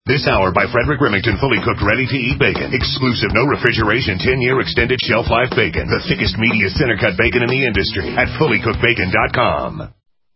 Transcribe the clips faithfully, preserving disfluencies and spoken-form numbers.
This hour by Frederick Remington, fully cooked, ready-to-eat bacon. Exclusive, no refrigeration, ten-year extended shelf life bacon. The thickest, meatiest center-cut bacon in the industry at fully cooked bacon dot com.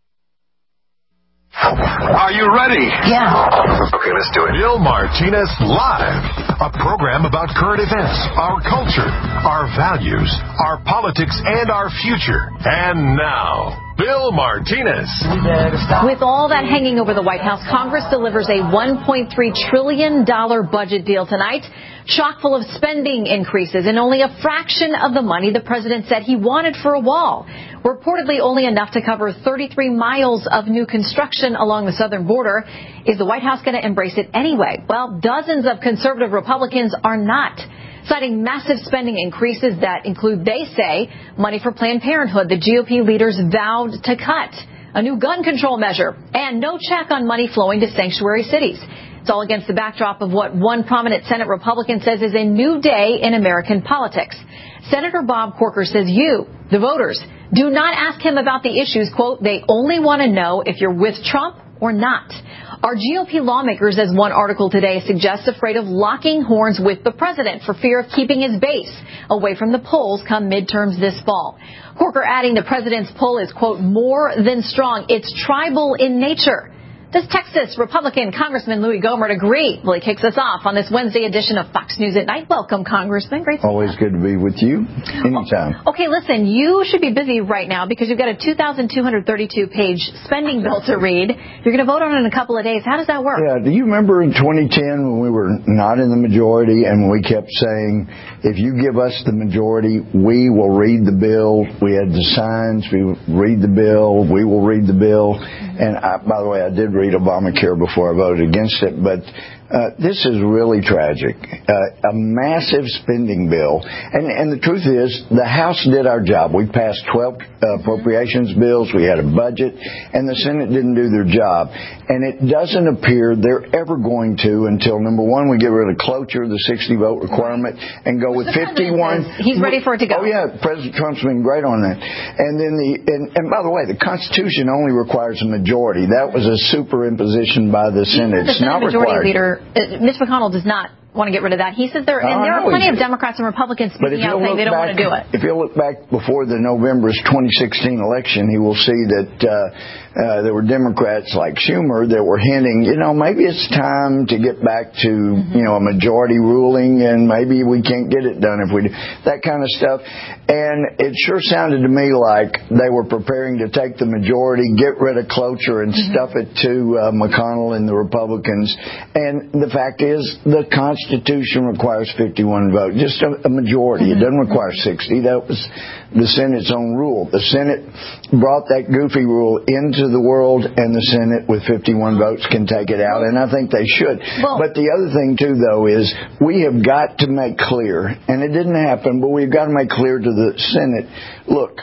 Are you ready? Yeah. Okay, let's do it. Bill Martinez Live, a program about current events, our culture, our values, our politics, and our future. And now, Bill Martinez. With all that hanging over the White House, Congress delivers a one point three trillion dollars budget deal tonight, chock full of spending increases and only a fraction of the money the president said he wanted for a wall. Reportedly only enough to cover thirty-three miles of new construction along the southern border. Is the White House going to embrace it anyway? Well, dozens of conservative Republicans are not, citing massive spending increases that include, they say, money for Planned Parenthood the G O P leaders vowed to cut, a new gun control measure, and no check on money flowing to sanctuary cities. It's all against the backdrop of what one prominent Senate Republican says is a new day in American politics. Senator Bob Corker says you, the voters, do not ask him about the issues, quote, they only want to know if you're with Trump or not. Are G O P lawmakers, as one article today suggests, afraid of locking horns with the president for fear of keeping his base away from the polls come midterms this fall? Corker adding the president's pull is, quote, more than strong. It's tribal in nature. Does Texas Republican Congressman Louis Gohmert agree? Well, he kicks us off on this Wednesday edition of Fox News at Night. Welcome, Congressman. Great to Always good to be with you. Anytime. Okay, listen, you should be busy right now because you've got a two thousand two hundred thirty-two page spending bill to read. You're going to vote on it in a couple of days. How does that work? Yeah, do you remember in twenty ten when we were not in the majority and we kept saying, if you give us the majority, we will read the bill. We had the signs, we would read the bill, we will read the bill. And I, by the way, I did read Obamacare before I voted against it, but uh, this is really tragic. Uh, a massive spending bill. And, and the truth is, the House did our job. We passed twelve uh, appropriations bills. We had a budget. And the Senate didn't do their job. And it doesn't appear they're ever going to until, number one, we get rid of cloture, the sixty vote requirement, and go with fifty-one. He's ready for it to go. Oh, yeah. President Trump's been great on that. And then the, and, and by the way, the Constitution only requires a majority. That was a superimposition by the Senate. It's not required. Leader, uh, Mitch McConnell does not want to get rid of that. He says there, and there are plenty of Democrats and Republicans speaking out saying they don't want to do it. If you look back before the November twenty sixteen election, he will see that uh, uh, there were Democrats like Schumer that were hinting, you know, maybe it's time to get back to, mm-hmm. you know, a majority ruling, and maybe we can't get it done if we do that kind of stuff. And it sure sounded to me like they were preparing to take the majority, get rid of cloture, and mm-hmm. stuff it to uh, McConnell and the Republicans. And the fact is, the Constitution requires fifty-one votes, just a, a majority. Mm-hmm. It doesn't require sixty. That was the Senate's own rule. The Senate brought that goofy rule into the world, and the Senate with fifty-one votes can take it out, and I think they should. Well, but the other thing, too, though, is we have got to make clear, and it didn't happen, but we've got to make clear to the Senate, look,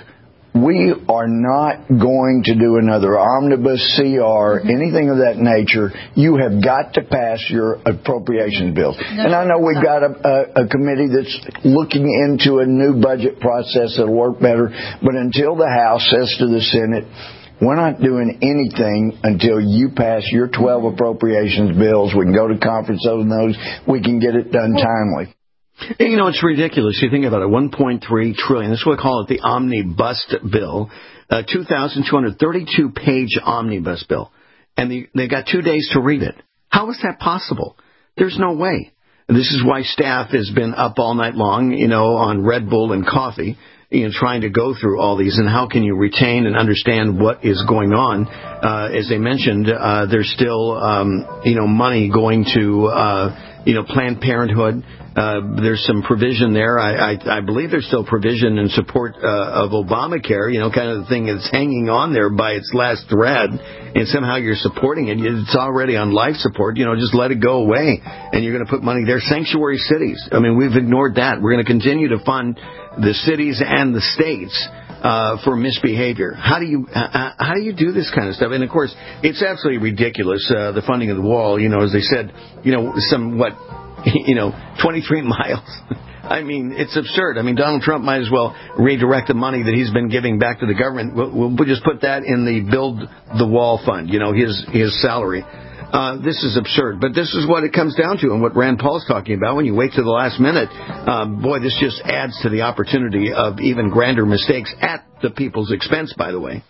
we are not going to do another omnibus C R, mm-hmm. anything of that nature. You have got to pass your appropriations bill. No, and I know we've got a, a, a committee that's looking into a new budget process that'll work better, but until the House says to the Senate, we're not doing anything until you pass your twelve appropriations bills. We can go to conference on those. We can get it done timely. You know, it's ridiculous. You think about it, one point three trillion dollars. That's what we call it, the omnibus bill, a two thousand two hundred thirty-two page omnibus bill. And they, they got two days to read it. How is that possible? There's no way. This is why staff has been up all night long, you know, on Red Bull and coffee, you know, trying to go through all these. And how can you retain and understand what is going on? Uh, as they mentioned, uh, there's still, um, you know, money going to, uh, you know, Planned Parenthood. Uh, there's some provision there. I, I, I believe there's still provision in support uh, of Obamacare, you know, kind of the thing that's hanging on there by its last thread, and somehow you're supporting it. It's already on life support. You know, just let it go away, and you're going to put money there. Sanctuary cities. I mean, we've ignored that. We're going to continue to fund the cities and the states uh, for misbehavior. How do you uh, how do you do this kind of stuff? And of course, it's absolutely ridiculous. Uh, the funding of the wall. You know, as they said, you know, some what. You know, twenty-three miles. I mean, it's absurd. I mean, Donald Trump might as well redirect the money that he's been giving back to the government. We'll, we'll just put that in the Build the Wall fund, you know, his his salary. Uh, this is absurd. But this is what it comes down to, and what Rand Paul's talking about. When you wait to the last minute, uh, boy, this just adds to the opportunity of even grander mistakes at the people's expense, by the way.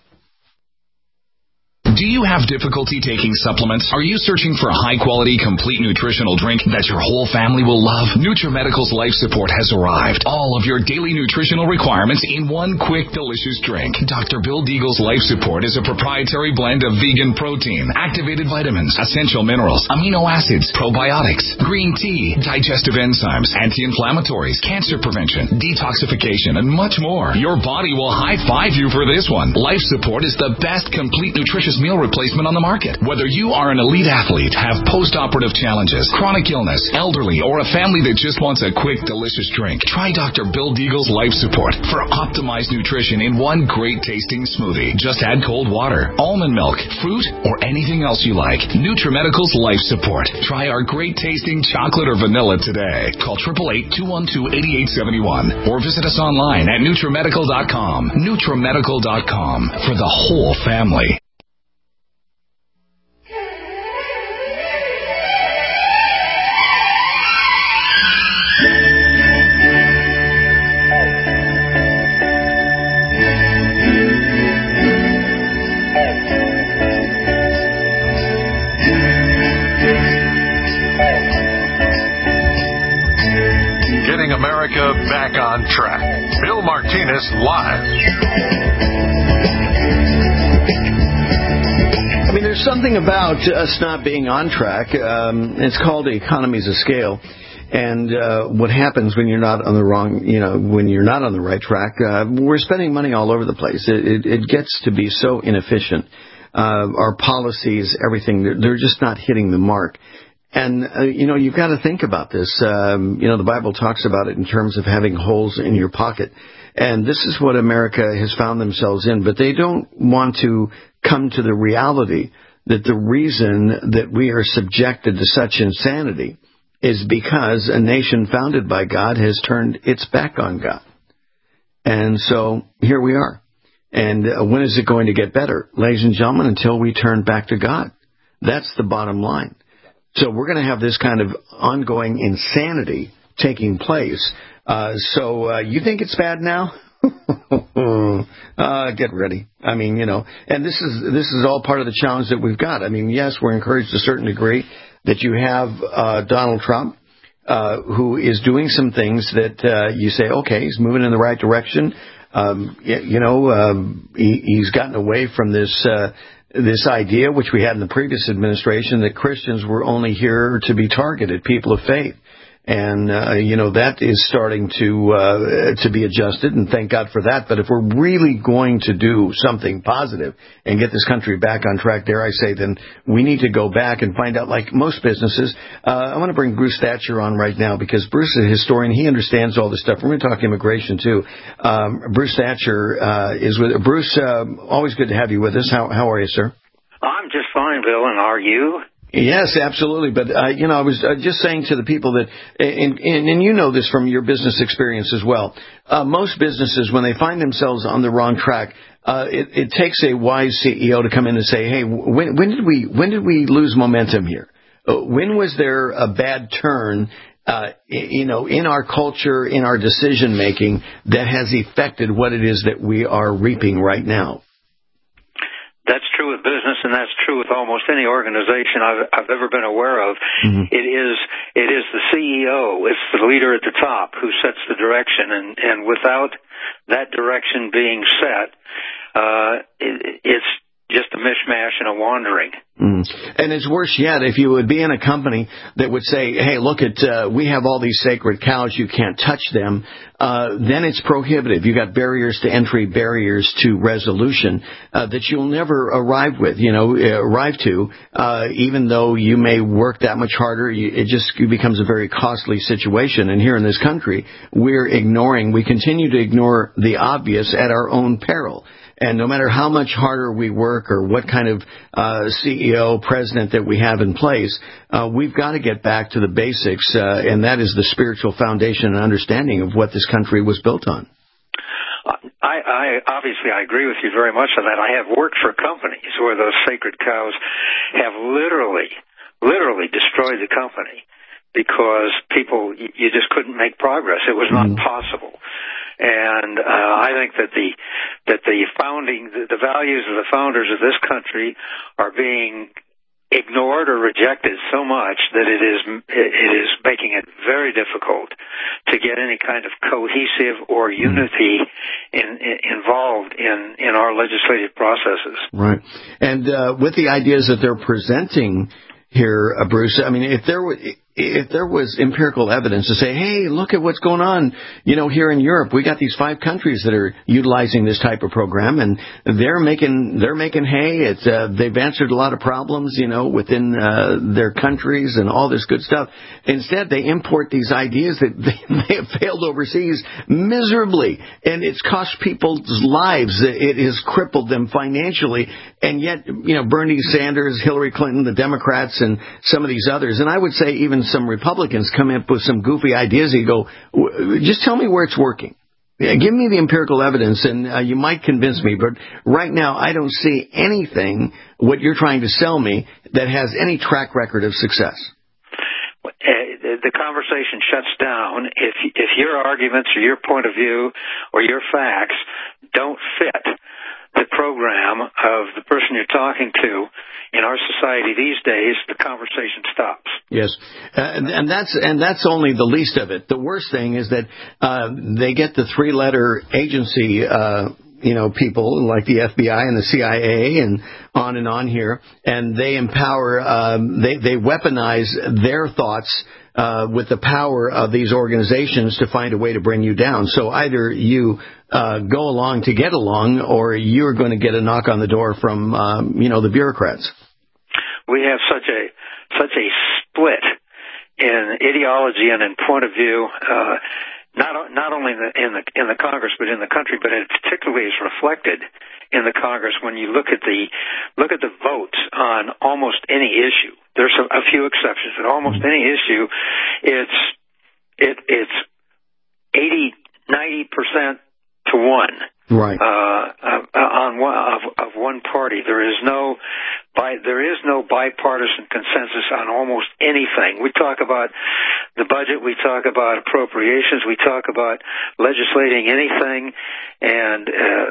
Do you have difficulty taking supplements? Are you searching for a high-quality, complete nutritional drink that your whole family will love? NutriMedical's Life Support has arrived. All of your daily nutritional requirements in one quick, delicious drink. Doctor Bill Deagle's Life Support is a proprietary blend of vegan protein, activated vitamins, essential minerals, amino acids, probiotics, green tea, digestive enzymes, anti-inflammatories, cancer prevention, detoxification, and much more. Your body will high-five you for this one. Life Support is the best complete nutritious meal replacement on the market. Whether you are an elite athlete, have post-operative challenges, chronic illness, elderly, or a family that just wants a quick, delicious drink, try Doctor Bill Deagle's Life Support for optimized nutrition in one great-tasting smoothie. Just add cold water, almond milk, fruit, or anything else you like. NutriMedical's Life Support. Try our great-tasting chocolate or vanilla today. Call eight eight eight, two one two, eight eight seven one or visit us online at NutriMedical dot com. NutriMedical dot com for the whole family. America back on track. Bill Martinez live. I mean, there's something about us not being on track. Um, it's called economies of scale. And uh, what happens when you're not on the wrong, you know, when you're not on the right track, uh, we're spending money all over the place. It, it, it gets to be so inefficient. Uh, our policies, everything, they're, they're just not hitting the mark. And, uh, you know, you've got to think about this. Um, you know, the Bible talks about it in terms of having holes in your pocket. And this is what America has found themselves in. But they don't want to come to the reality that the reason that we are subjected to such insanity is because a nation founded by God has turned its back on God. And so here we are. And uh, when is it going to get better? Ladies and gentlemen, until we turn back to God. That's the bottom line. So we're going to have this kind of ongoing insanity taking place. Uh, so uh, you think it's bad now? uh, get ready. I mean, you know, and this is this is all part of the challenge that we've got. I mean, yes, we're encouraged to a certain degree that you have uh, Donald Trump, uh, who is doing some things that uh, you say, okay, he's moving in the right direction. Um, you know, um, he, he's gotten away from this uh, this idea, which we had in the previous administration, that Christians were only here to be targeted, people of faith. And, uh, you know, that is starting to uh, to be adjusted, and thank God for that. But if we're really going to do something positive and get this country back on track, dare I say, then we need to go back and find out, like most businesses. Uh, I want to bring Bruce Thatcher on right now because Bruce is a historian. He understands all this stuff. We're going to talk immigration, too. Um, Bruce Thatcher uh, is with Bruce, uh, always good to have you with us. How, how are you, sir? I'm just fine, Bill, and are you? Yes, absolutely. But, uh, you know, I was uh, just saying to the people that, and, and, and you know this from your business experience as well, uh, most businesses, when they find themselves on the wrong track, uh, it, it takes a wise C E O to come in and say, hey, when, when did we when did we lose momentum here? Uh, when was there a bad turn, uh, you know, in our culture, in our decision making that has affected what it is that we are reaping right now? That's true with business, and that's true with almost any organization I've, I've ever been aware of. Mm-hmm. It is it is the C E O, it's the leader at the top who sets the direction, and, and without that direction being set, uh, it, it's just a mishmash and a wandering. Mm. And it's worse yet if you would be in a company that would say, hey, look, at uh, we have all these sacred cows, you can't touch them. Uh, then it's prohibitive. You got barriers to entry, barriers to resolution uh, that you'll never arrive with, you know, arrive to, uh, even though you may work that much harder. You, it just becomes a very costly situation. And here in this country, we're ignoring, we continue to ignore the obvious at our own peril. And no matter how much harder we work or what kind of uh, C E O, president that we have in place, uh, we've got to get back to the basics, uh, and that is the spiritual foundation and understanding of what this country was built on. I, I obviously I agree with you very much on that. I have worked for companies where those sacred cows have literally literally destroyed the company because people, you just couldn't make progress. It was not mm. possible. And uh, I think that the that the founding, the, the values of the founders of this country are being ignored or rejected so much that it is it is making it very difficult to get any kind of cohesive or unity in, in, involved in, in our legislative processes. Right. And uh, with the ideas that they're presenting here, uh, Bruce, I mean, if there were... If there was empirical evidence to say, hey, look at what's going on, you know, here in Europe, we got these five countries that are utilizing this type of program, and they're making they're making hay. It's uh, they've answered a lot of problems, you know, within uh, their countries and all this good stuff. Instead, they import these ideas that they, they have failed overseas miserably, and it's cost people's lives. It has crippled them financially, and yet, you know, Bernie Sanders, Hillary Clinton, the Democrats, and some of these others, and I would say even some Republicans come up with some goofy ideas. You go, just tell me where it's working. Give me the empirical evidence, and uh, you might convince me. But right now, I don't see anything, what you're trying to sell me, that has any track record of success. The conversation shuts down if if your arguments or your point of view or your facts don't fit the program of the person you're talking to. In our society these days, the conversation stops. Yes, uh, and, and that's and that's only the least of it. The worst thing is that uh, they get the three-letter agency, uh, you know, people like the F B I and the C I A and on and on here, and they empower, um, they they weaponize their thoughts uh, with the power of these organizations to find a way to bring you down. So either you uh, go along to get along, or you're going to get a knock on the door from, um, you know, the bureaucrats. We have such a such a split in ideology and in point of view, uh, not not only in the, in the in the Congress but in the country, but it particularly is reflected in the Congress when you look at the look at the votes on almost any issue. There's a, a few exceptions, but almost any issue, it's it it's eighty, ninety percent to one. Right. Uh, on one, of, of one party. There is no, by, there is no bipartisan consensus on almost anything. We talk about the budget, we talk about appropriations, we talk about legislating anything, and uh,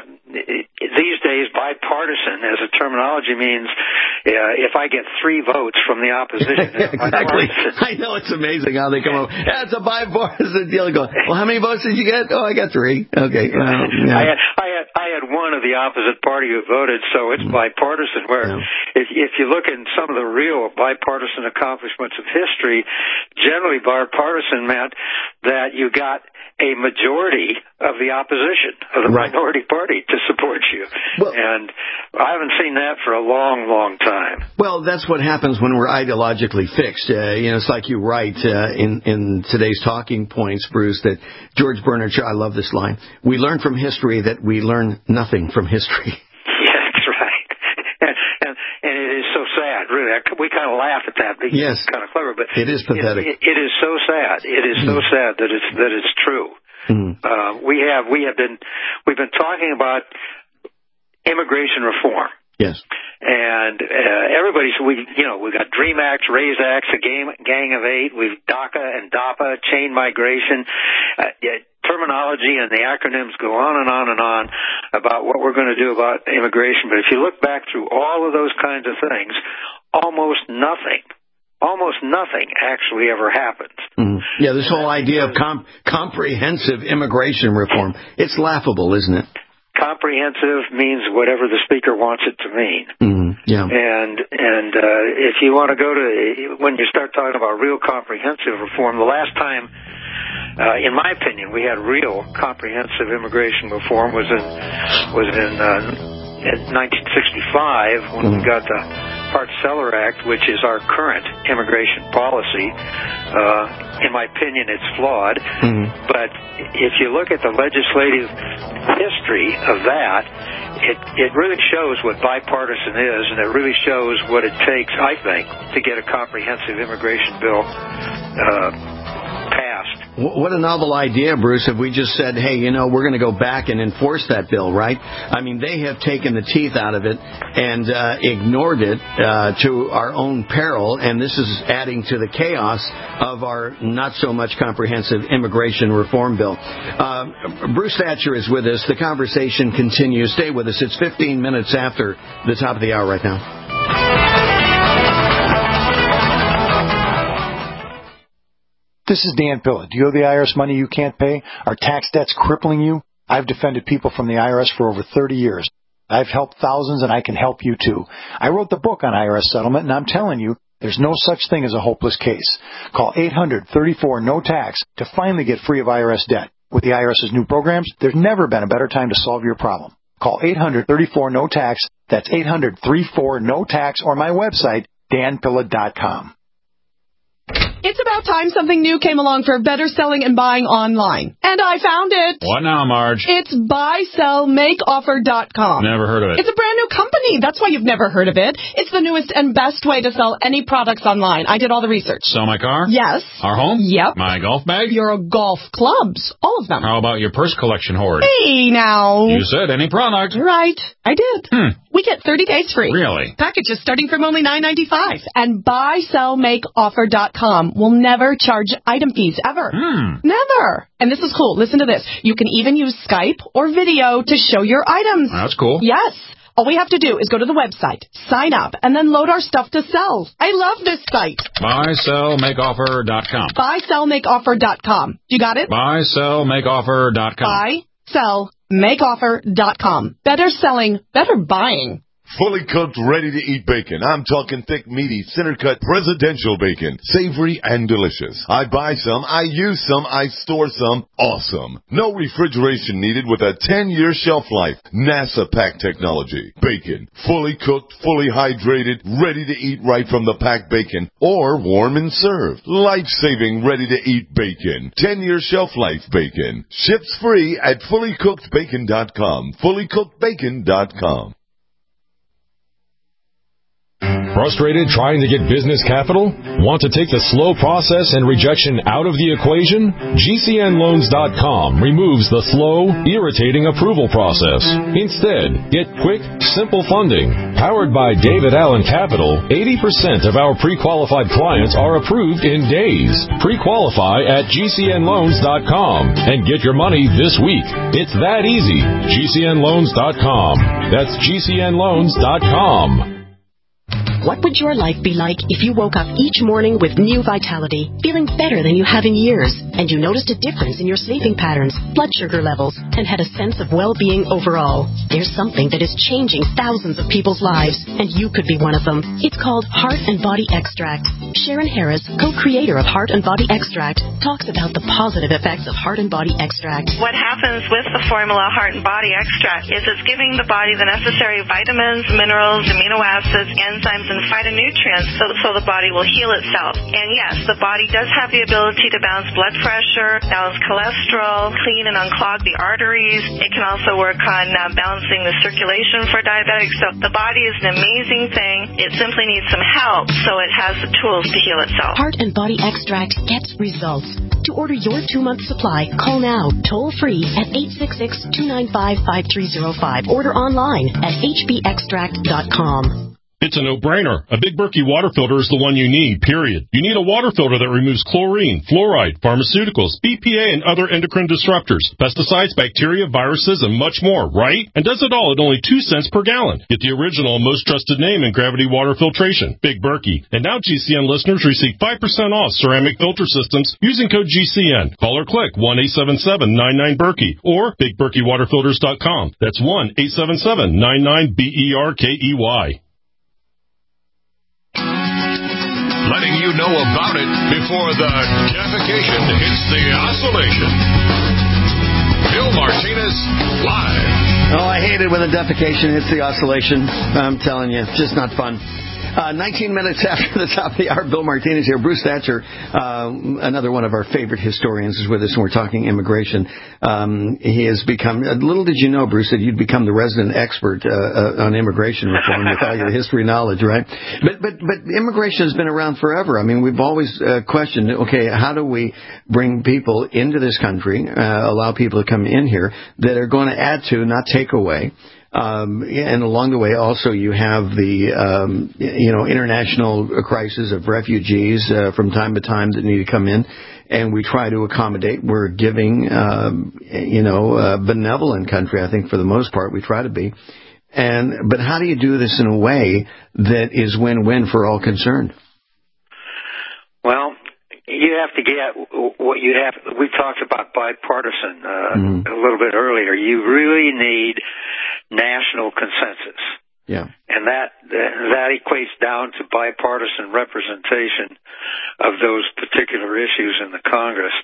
these days bipartisan as a terminology means uh, if I get three votes from the opposition. Exactly. I know, it's amazing how they come up. That's a bipartisan deal. Go, well, how many votes did you get? Oh, I got three. Okay. Well, yeah. I had, I had, I had one of the opposite party who voted, so it's mm. bipartisan. Where yeah. if, if you look in some of the real bipartisan accomplishments of history, generally bipartisan meant that you got a majority of the opposition, of the right. minority party, to support you. Well, and I haven't seen that for a long, long time. Well, that's what happens when we're ideologically fixed. Uh, you know, it's like you write uh, in, in today's Talking Points, Bruce, that George Bernard Shaw, I love this line, we learn from history that we learn nothing from history. Yeah, that's right. And, and, and it is so sad, really. We kind of laugh at that because yes. it's kind of clever, but it is pathetic. It, it, it is so sad. It is so mm. sad that it's that it's true. Mm. Uh, we have we have been we've been talking about immigration reform. Yes. And uh, everybody's we you know we got DREAM Acts, RAISE Acts, a game, gang of eight. We've DACA and DAPA, chain migration. Uh, yeah, terminology and the acronyms go on and on and on about what we're going to do about immigration. But if you look back through all of those kinds of things, almost nothing, almost nothing actually ever happens. Mm. Yeah, this whole idea of com- comprehensive immigration reform, it's laughable, isn't it? Comprehensive means whatever the speaker wants it to mean. Mm, yeah. And and uh, if you want to go to, when you start talking about real comprehensive reform, the last time, uh, in my opinion, we had real comprehensive immigration reform was in was in, uh, in nineteen sixty-five when mm. we got the Hart-Celler Act, which is our current immigration policy. Uh, in my opinion, it's flawed. Mm-hmm. But if you look at the legislative history of that, it, it really shows what bipartisan is, and it really shows what it takes, I think, to get a comprehensive immigration bill uh, passed What a novel idea, Bruce, if we just said, hey, you know, we're going to go back and enforce that bill, right? I mean, they have taken the teeth out of it and uh, ignored it uh, to our own peril, and this is adding to the chaos of our not-so-much comprehensive immigration reform bill. Uh, Bruce Thatcher is with us. The conversation continues. Stay with us. It's fifteen minutes after the top of the hour right now. This is Dan Pilla. Do you owe the I R S money you can't pay? Are tax debts crippling you? I've defended people from the I R S for over thirty years. I've helped thousands, and I can help you, too. I wrote the book on I R S settlement, and I'm telling you, there's no such thing as a hopeless case. Call eight hundred, thirty-four, no tax to finally get free of I R S debt. With the IRS's new programs, there's never been a better time to solve your problem. Call eight hundred, thirty-four, no tax. That's eight hundred, thirty-four, no tax, or my website, dan pilla dot com. It's about time something new came along for better selling and buying online. And I found it. What now, Marge? It's buy sell make offer dot com. Never heard of it. It's a brand new company. That's why you've never heard of it. It's the newest and best way to sell any products online. I did all the research. Sell my car? Yes. Our home? Yep. My golf bag? Your golf clubs. All of them. How about your purse collection hoard? Hey, now. You said any product. Right. I did. Hmm. We get thirty days free. Really? Packages starting from only nine ninety-five. And buy sell make offer dot com will never charge item fees ever. Hmm. Never. And this is cool. Listen to this. You can even use Skype or video to show your items. That's cool. Yes. All we have to do is go to the website, sign up, and then load our stuff to sell. I love this site. buy sell make offer dot com. buy sell make offer dot com. You got it? buy sell make offer dot com. buy sell make offer dot com. Better selling, better buying. Fully cooked, ready-to-eat bacon. I'm talking thick, meaty, center-cut presidential bacon. Savory and delicious. I buy some, I use some, I store some. Awesome. No refrigeration needed with a ten-year shelf life. NASA pack technology. Bacon. Fully cooked, fully hydrated, ready to eat right from the packed bacon. Or warm and served. Life-saving, ready-to-eat bacon. ten-year shelf life bacon. Ships free at fully cooked bacon dot com. fully cooked bacon dot com. Frustrated trying to get business capital? Want to take the slow process and rejection out of the equation? G C N loans dot com removes the slow, irritating approval process. Instead, get quick, simple funding. Powered by David Allen Capital, eighty percent of our pre-qualified clients are approved in days. Pre-qualify at G C N loans dot com and get your money this week. It's that easy. G C N loans dot com. That's G C N loans dot com. What would your life be like if you woke up each morning with new vitality, feeling better than you have in years, and you noticed a difference in your sleeping patterns, blood sugar levels, and had a sense of well-being overall? There's something that is changing thousands of people's lives, and you could be one of them. It's called Heart and Body Extract. Sharon Harris, co-creator of Heart and Body Extract, talks about the positive effects of Heart and Body Extract. What happens with the formula Heart and Body Extract is it's giving the body the necessary vitamins, minerals, amino acids, enzymes, and phytonutrients so, so the body will heal itself. And yes, the body does have the ability to balance blood pressure, balance cholesterol, clean and unclog the arteries. It can also work on uh, balancing the circulation for diabetics. So the body is an amazing thing. It simply needs some help so it has the tools to heal itself. Heart and Body Extract gets results. To order your two-month supply, call now, toll-free at eight six six, two nine five, five three zero five. Order online at h b extract dot com. It's a no-brainer. A Big Berkey water filter is the one you need, period. You need a water filter that removes chlorine, fluoride, pharmaceuticals, B P A, and other endocrine disruptors, pesticides, bacteria, viruses, and much more, right? And does it all at only two cents per gallon. Get the original and most trusted name in gravity water filtration, Big Berkey. And now G C N listeners receive five percent off ceramic filter systems using code G C N. Call or click one eight seven seven, nine nine, Berkey or big berkey water filters dot com. That's one eight seven seven, nine nine, B E R K E Y. Letting you know about it before the defecation hits the oscillation. Bill Martinez, live. Oh, I hate it when the defecation hits the oscillation. I'm telling you, it's just not fun. Uh, nineteen minutes after the top of the hour, Bill Martinez here. Bruce Thatcher, uh, another one of our favorite historians, is with us, and we're talking immigration. Um, he has become, little did you know, Bruce, that you'd become the resident expert uh, uh, on immigration reform with all your history knowledge, right? But, but, but immigration has been around forever. I mean, we've always uh, questioned, okay, how do we bring people into this country, uh, allow people to come in here that are going to add to, not take away. Um, and along the way, also, you have the, um, you know, international crisis of refugees uh, from time to time that need to come in, and we try to accommodate. We're a giving, um, you know, uh, benevolent country, I think, for the most part. We try to be. And but how do you do this in a way that is win-win for all concerned? Well, you have to get what you have. We talked about bipartisan uh, mm-hmm. a little bit earlier. You really need national consensus. Yeah. And that that equates down to bipartisan representation of those particular issues in the Congress.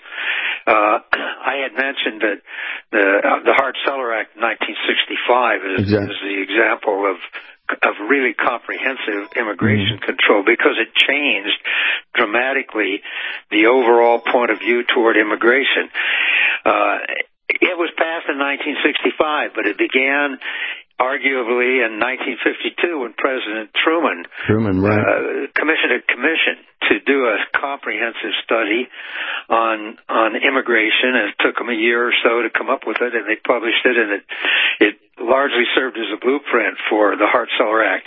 Uh, I had mentioned that the the Hart-Celler Act of nineteen sixty-five is, exactly. is the example of of really comprehensive immigration mm-hmm. control, because it changed dramatically the overall point of view toward immigration. Uh, it was passed in nineteen sixty-five, but it began arguably in nineteen fifty-two when President Truman, Truman right. uh, commissioned a commission to do a comprehensive study on on immigration, and it took them a year or so to come up with it, and they published it, and it it largely served as a blueprint for the Hart-Celler Act.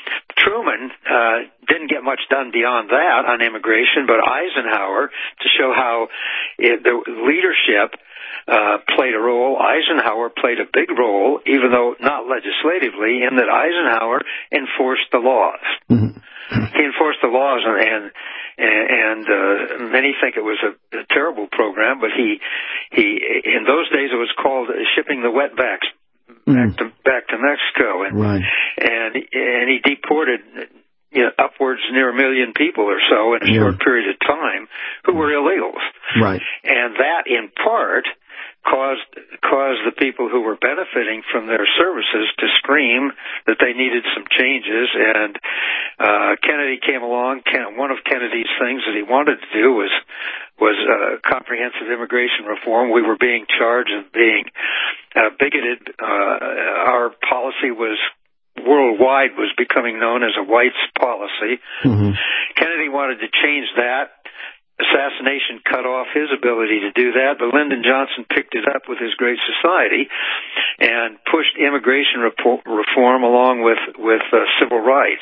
Truman uh, didn't get much done beyond that on immigration, but Eisenhower, to show how it, the leadership Uh, played a role. Eisenhower played a big role, even though not legislatively, in that Eisenhower enforced the laws. Mm-hmm. He enforced the laws, and and, and uh, many think it was a, a terrible program, but he he in those days it was called shipping the wetbacks mm. back to back to Mexico, and right. and and he deported, you know, upwards near a million people or so in a yeah. short period of time who were illegals. Right. And that, in part, caused caused the people who were benefiting from their services to scream that they needed some changes. And uh, Kennedy came along. Ken, one of Kennedy's things that he wanted to do was was uh, comprehensive immigration reform. We were being charged of being uh, bigoted. Uh, our policy was worldwide was becoming known as a whites policy. Mm-hmm. Kennedy wanted to change that. Assassination cut off his ability to do that, but Lyndon Johnson picked it up with his Great Society and pushed immigration reform along with with uh, civil rights.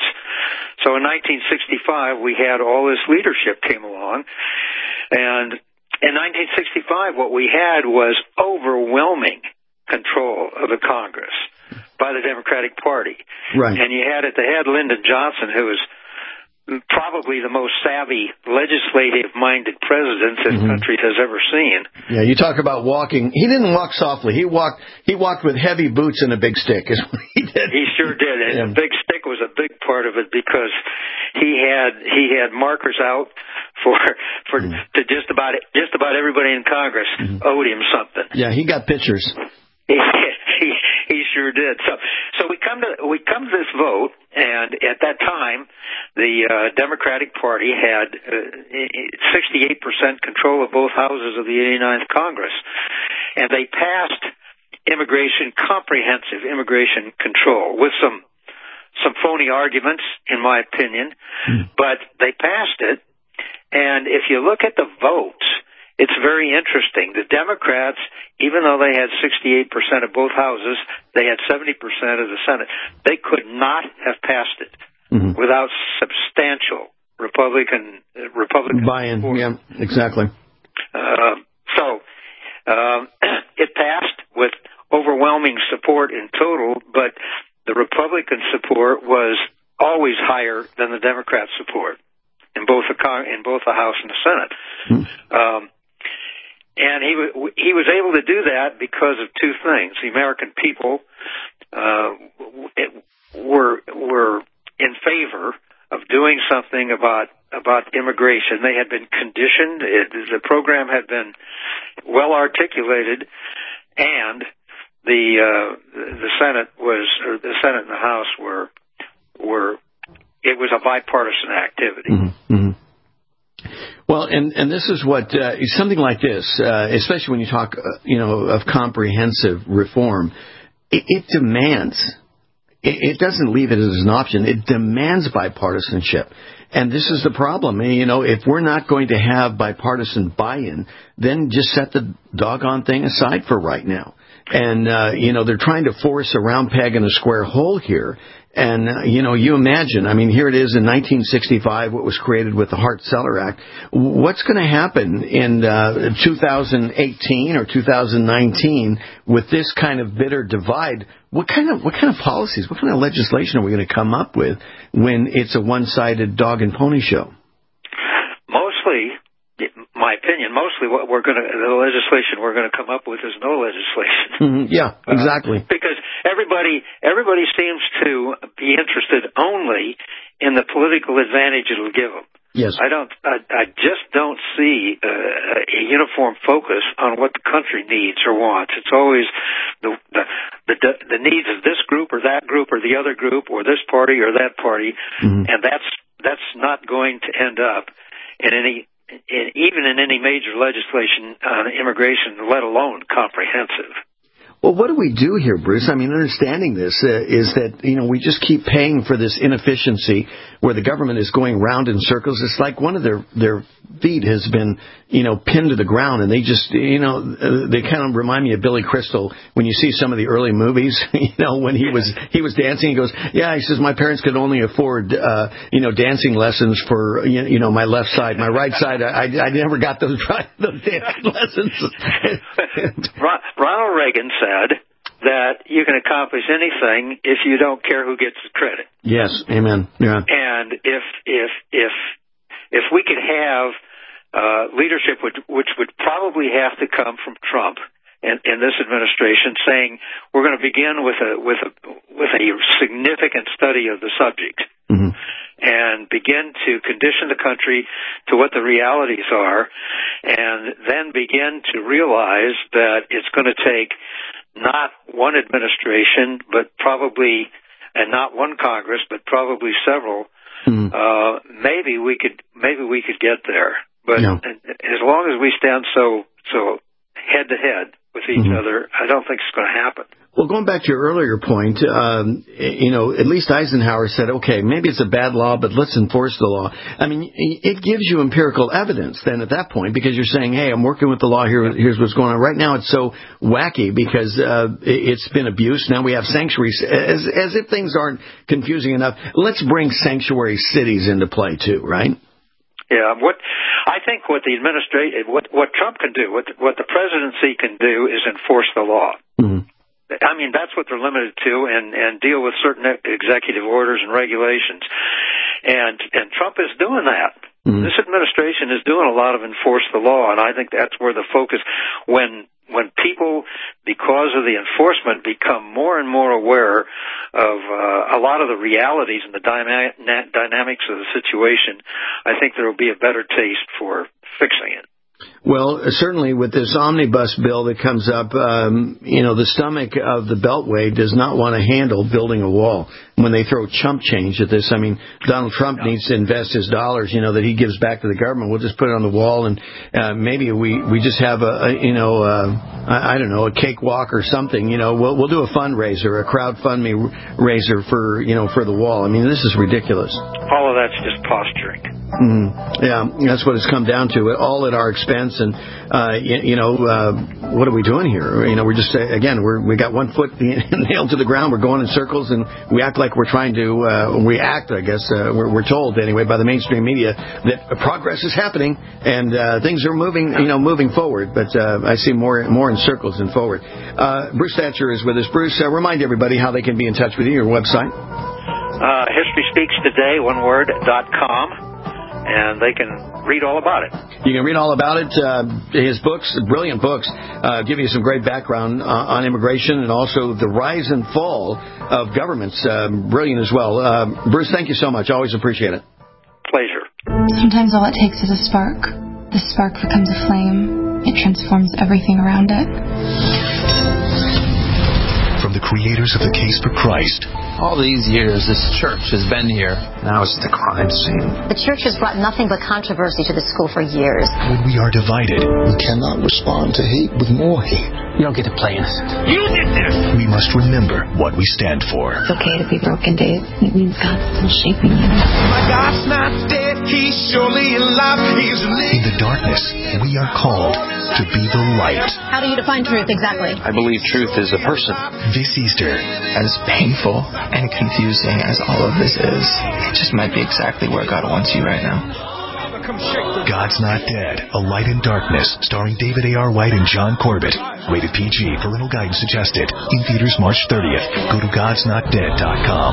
So in nineteen sixty-five, we had all this leadership came along, and in nineteen sixty-five, what we had was overwhelming control of the Congress by the Democratic Party. Right. And you had at the head Lyndon Johnson, who was probably the most savvy, legislative-minded president this mm-hmm. country has ever seen. Yeah, you talk about walking. He didn't walk softly. He walked He walked with heavy boots and a big stick is what he did. He sure did. And yeah. the big stick was a big part of it, because he had he had markers out for for mm-hmm. to just about just about everybody in Congress mm-hmm. owed him something. Yeah, he got pictures. He, he he sure did. So so we come to we come to this vote, and at that time, the uh, Democratic Party had uh, sixty-eight percent control of both houses of the eighty-ninth Congress, and they passed immigration comprehensive immigration control with some some phony arguments, in my opinion, mm. but they passed it. And if you look at the votes, it's very interesting. The Democrats, even though they had sixty-eight percent of both houses, they had seventy percent of the Senate. They could not have passed it mm-hmm. without substantial Republican uh, Republican buy-in. support. Yeah, exactly. Uh, so um, it passed with overwhelming support in total, but the Republican support was always higher than the Democrat support in both the in both the House and the Senate. Mm. Um, And he he was able to do that because of two things. The American people uh, were were in favor of doing something about about immigration. They had been conditioned. It, the program had been well articulated, and the uh, the Senate was or the Senate and the House were were it was a bipartisan activity. Mm-hmm. Mm-hmm. Well, and, and this is what, uh, something like this, uh, especially when you talk, uh, you know, of comprehensive reform, it, it demands, it, it doesn't leave it as an option, it demands bipartisanship. And this is the problem. You know, if we're not going to have bipartisan buy-in, then just set the doggone thing aside for right now. And, uh, you know, they're trying to force a round peg in a square hole here. And, uh, you know, you imagine, I mean, here it is in nineteen sixty-five, what was created with the Hart-Celler Act. What's going to happen in uh, two thousand eighteen or two thousand nineteen with this kind of bitter divide? What kind of what kind of policies, what kind of legislation are we going to come up with when it's a one-sided dog and pony show? Mostly, my opinion, mostly what we're going to, the legislation we're going to come up with is no legislation. Mm-hmm. Yeah, exactly. Uh, because everybody, everybody seems to be interested only in the political advantage it'll give them. Yes. I don't, I, I just don't see uh, a uniform focus on what the country needs or wants. It's always the, the, the, the needs of this group or that group or the other group or this party or that party. Mm-hmm. And that's, that's not going to end up in any, In, even in any major legislation on immigration, let alone comprehensive. Well, what do we do here, Bruce? I mean, understanding this uh, is that, you know, we just keep paying for this inefficiency where the government is going round in circles. It's like one of their, their feet has been, you know, pinned to the ground, and they just, you know, uh, they kind of remind me of Billy Crystal when you see some of the early movies, you know, when he was, he was dancing, he goes, yeah, he says, my parents could only afford, uh, you know, dancing lessons for, you know, my left side. My right side, I, I never got those, those dancing lessons. Ronald Reagan said that you can accomplish anything if you don't care who gets the credit. Yes, amen. Yeah. And if if if if we could have uh, leadership, which, which would probably have to come from Trump and, and this administration, saying we're going to begin with a with a with a significant study of the subject. Mm-hmm. And begin to condition the country to what the realities are, and then begin to realize that it's going to take not one administration, but probably, and not one Congress, but probably several. Mm. Uh, maybe we could, maybe we could get there. But no. as long as we stand so so head to head with each mm-hmm. other, I don't think it's going to happen. Well, going back to your earlier point, um, you know, at least Eisenhower said, okay, maybe it's a bad law, but let's enforce the law. I mean, it gives you empirical evidence then at that point, because you're saying, hey, I'm working with the law here. Here's what's going on. Right now it's so wacky because uh, it's been abused. Now we have sanctuaries. As, as if things aren't confusing enough, let's bring sanctuary cities into play too, right? Yeah, what I think what the administration, what what Trump can do, what what the presidency can do, is enforce the law. Mm-hmm. I mean, that's what they're limited to, and, and deal with certain executive orders and regulations. And and Trump is doing that. Mm-hmm. This administration is doing a lot of enforce the law, and I think that's where the focus, when when people, because of the enforcement, become more and more aware of uh, a lot of the realities and the dyna- dynamics of the situation, I think there will be a better taste for fixing it. Well, certainly with this omnibus bill that comes up, um, you know, the stomach of the Beltway does not want to handle building a wall. When they throw chump change at this, I mean, Donald Trump needs to invest his dollars, you know, that he gives back to the government. We'll just put it on the wall, and uh, maybe we, we just have a, a you know, uh, I, I don't know, a cakewalk or something. You know, we'll we'll do a fundraiser, a crowdfunding raiser for, you know, for the wall. I mean, this is ridiculous. All of that's just posturing. Mm-hmm. Yeah, that's what it's come down to, all at our expense. And, uh, you, you know, uh, what are we doing here? You know, we're just, uh, again, we're, we got one foot nailed to the ground. We're going in circles, and we act like we're trying to, uh, we act, I guess, uh, we're, we're told anyway by the mainstream media that progress is happening and uh, things are moving, you know, moving forward. But uh, I see more more in circles than forward. Uh, Bruce Thatcher is with us. Bruce, uh, remind everybody how they can be in touch with you, your website. Uh, History Speaks Today, one word, dot com. And they can read all about it. You can read all about it. Uh, his books, brilliant books, uh, give you some great background uh, on immigration and also the rise and fall of governments. Uh, brilliant as well. Uh, Bruce, thank you so much. Always appreciate it. Pleasure. Sometimes all it takes is a spark. The spark becomes a flame. It transforms everything around it. From the creators of the Case for Christ. All these years, this church has been here. Now it's the crime scene. The church has brought nothing but controversy to the school for years. When we are divided, we cannot respond to hate with more hate. You don't get to play innocent. You did this! We must remember what we stand for. It's okay to be broken, Dave. It means God's still shaping you. My God's not dead. He's surely alive. He's in the darkness, we are called to be the light. How do you define truth exactly? I believe truth is a person. This Easter, as painful and confusing as all of this is, it just might be exactly where God wants you right now. God's Not Dead, A Light in Darkness, starring David A R White and John Corbett. Rated P G, parental guidance suggested. In theaters March thirtieth. Go to gods not dead dot com.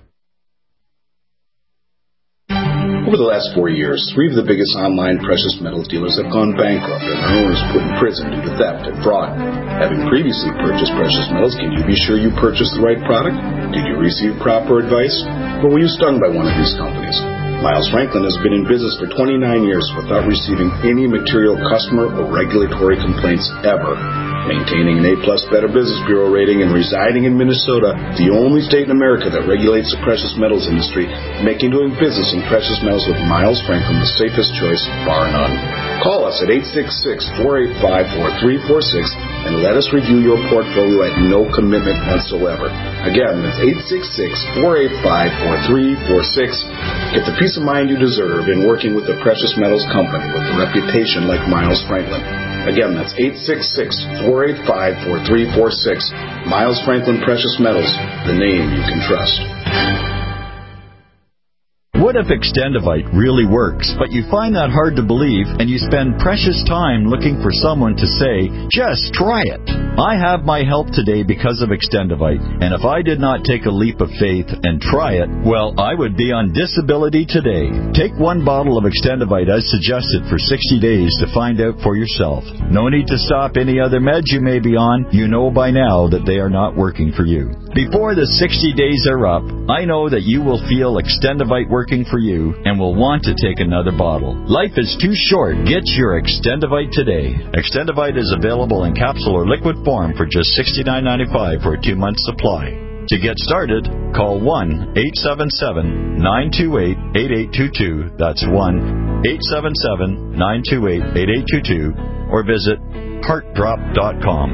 Over the last four years, three of the biggest online precious metals dealers have gone bankrupt and their owners put in prison due to theft and fraud. Having previously purchased precious metals, can you be sure you purchased the right product? Did you receive proper advice? Or were you stung by one of these companies? Miles Franklin has been in business for twenty-nine years without receiving any material customer or regulatory complaints ever. Maintaining an A-plus Better Business Bureau rating and residing in Minnesota, the only state in America that regulates the precious metals industry, making doing business in precious metals with Miles Franklin the safest choice, bar none. Call us at eight six six, four eight five, four three four six and let us review your portfolio at no commitment whatsoever. Again, that's eight six six, four eight five, four three four six. Get the peace of mind you deserve in working with a precious metals company with a reputation like Miles Franklin. Again, that's eight six six, four eight five, four three four six. Miles Franklin Precious Metals, the name you can trust. What if Extendivite really works, but you find that hard to believe and you spend precious time looking for someone to say, just try it? I have my help today because of Extendivite, and if I did not take a leap of faith and try it, well, I would be on disability today. Take one bottle of Extendivite as suggested for sixty days to find out for yourself. No need to stop any other meds you may be on. You know by now that they are not working for you. Before the sixty days are up, I know that you will feel Extendivite working for you and will want to take another bottle. Life is too short. Get your Extendivite today. Extendivite is available in capsule or liquid form for just sixty-nine ninety-five for a two-month supply. To get started, call one eight seven seven, nine two eight, eight eight two two. That's one eight seven seven, nine two eight, eight eight two two or visit heart drop dot com.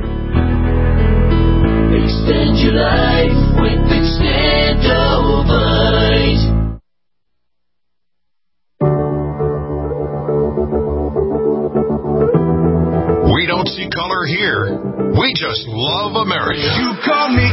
Extend your life with Extendivite. We don't see color here. We just love America. You call me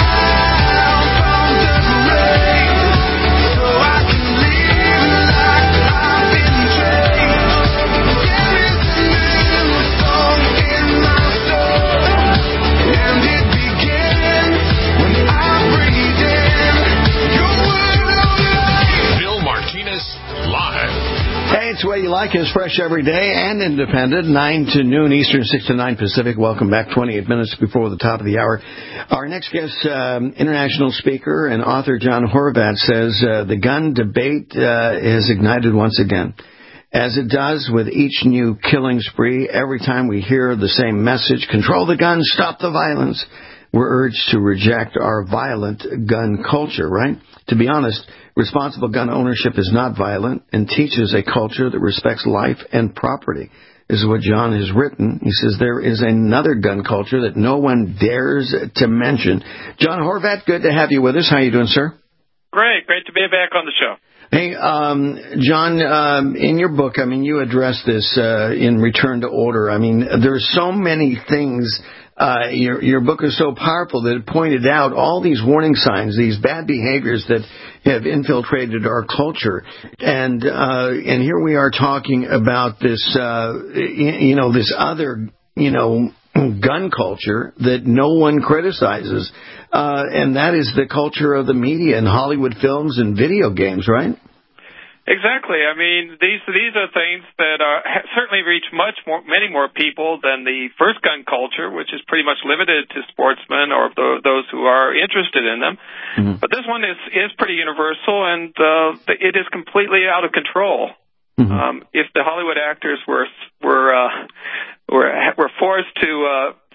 out from the grave, so I can live like I've been changed. There is a new song in my soul, and it begins when I breathe in your word of life. Bill Martinez live. Hey, it's the way you like it. It's fresh every day and independent, nine to noon Eastern, six to nine Pacific. Welcome back, twenty-eight minutes before the top of the hour. Our next guest, um, international speaker and author John Horvat, says uh, the gun debate uh, is ignited once again. As it does with each new killing spree, every time we hear the same message, control the guns, stop the violence, we're urged to reject our violent gun culture, right? To be honest, responsible gun ownership is not violent and teaches a culture that respects life and property. This is what John has written. He says there is another gun culture that no one dares to mention. John Horvat, good to have you with us. How are you doing, sir? Great. Great to be back on the show. Hey, um, John, um, in your book, I mean, you address this uh, in Return to Order. I mean, there's so many things. Uh, your, your book is so powerful that it pointed out all these warning signs, these bad behaviors that have infiltrated our culture. And, uh, and here we are talking about this, uh, you know, this other, you know, gun culture that no one criticizes. Uh, and that is the culture of the media and Hollywood films and video games, right? Exactly. I mean, these these are things that are, certainly reach much more, many more people than the first gun culture, which is pretty much limited to sportsmen or th- those who are interested in them. Mm-hmm. But this one is is pretty universal, and uh, it is completely out of control. Mm-hmm. Um, if the Hollywood actors were were uh, were were forced to uh,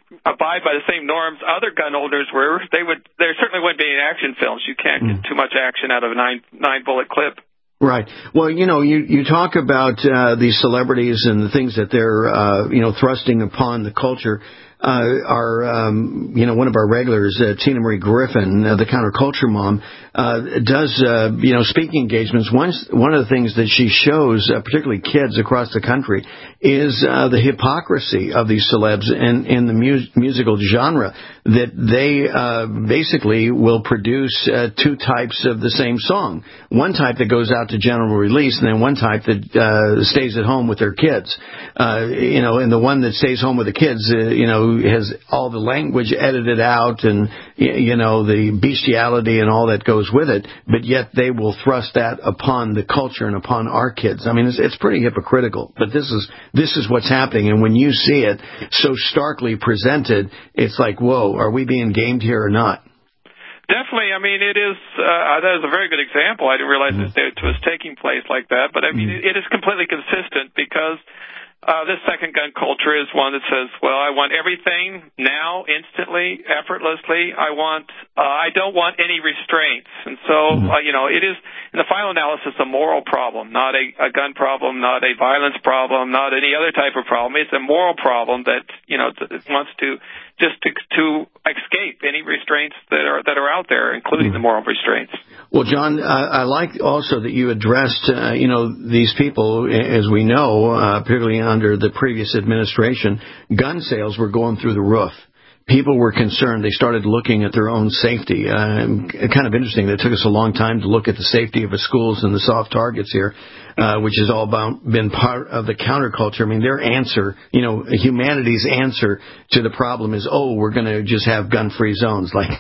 abide by the same norms other gun owners were, they would there certainly wouldn't be any action films. You can't get too much action out of a nine nine bullet clip. Right. Well, you know, you, you talk about uh, these celebrities and the things that they're, uh, you know, thrusting upon the culture. Uh, our, um, you know, one of our regulars, uh, Tina Marie Griffin, uh, the counterculture mom, uh, does, uh, you know, speaking engagements. One, one of the things that she shows, uh, particularly kids across the country, is uh, the hypocrisy of these celebs in, in the mu- musical genre, that they uh, basically will produce uh, two types of the same song. One type that goes out to general release, and then one type that uh, stays at home with their kids. Uh, you know, and the one that stays home with the kids, uh, you know, has all the language edited out and, you know, the bestiality and all that goes with it, but yet they will thrust that upon the culture and upon our kids. I mean, it's, it's pretty hypocritical, but this is this is what's happening. And when you see it so starkly presented, it's like, whoa, are we being gamed here or not? Definitely. I mean, it is, uh, that is a very good example. I didn't realize mm-hmm. that it was taking place like that, but I mean, mm-hmm. it, it is completely consistent because Uh, this second gun culture is one that says, well, I want everything now, instantly, effortlessly. I want, uh, I don't want any restraints. And so, uh, you know, it is, in the final analysis, a moral problem, not a, a gun problem, not a violence problem, not any other type of problem. It's a moral problem that, you know, that wants to, just to, to escape any restraints that are, that are out there, including the moral restraints. Well, John, uh, I like also that you addressed, uh, you know, these people, as we know, uh, particularly under the previous administration, gun sales were going through the roof. People were concerned. They started looking at their own safety. Uh, kind of interesting that it took us a long time to look at the safety of the schools and the soft targets here, uh, which has all about, been part of the counterculture. I mean, their answer, you know, humanity's answer to the problem is, oh, we're going to just have gun-free zones. Like,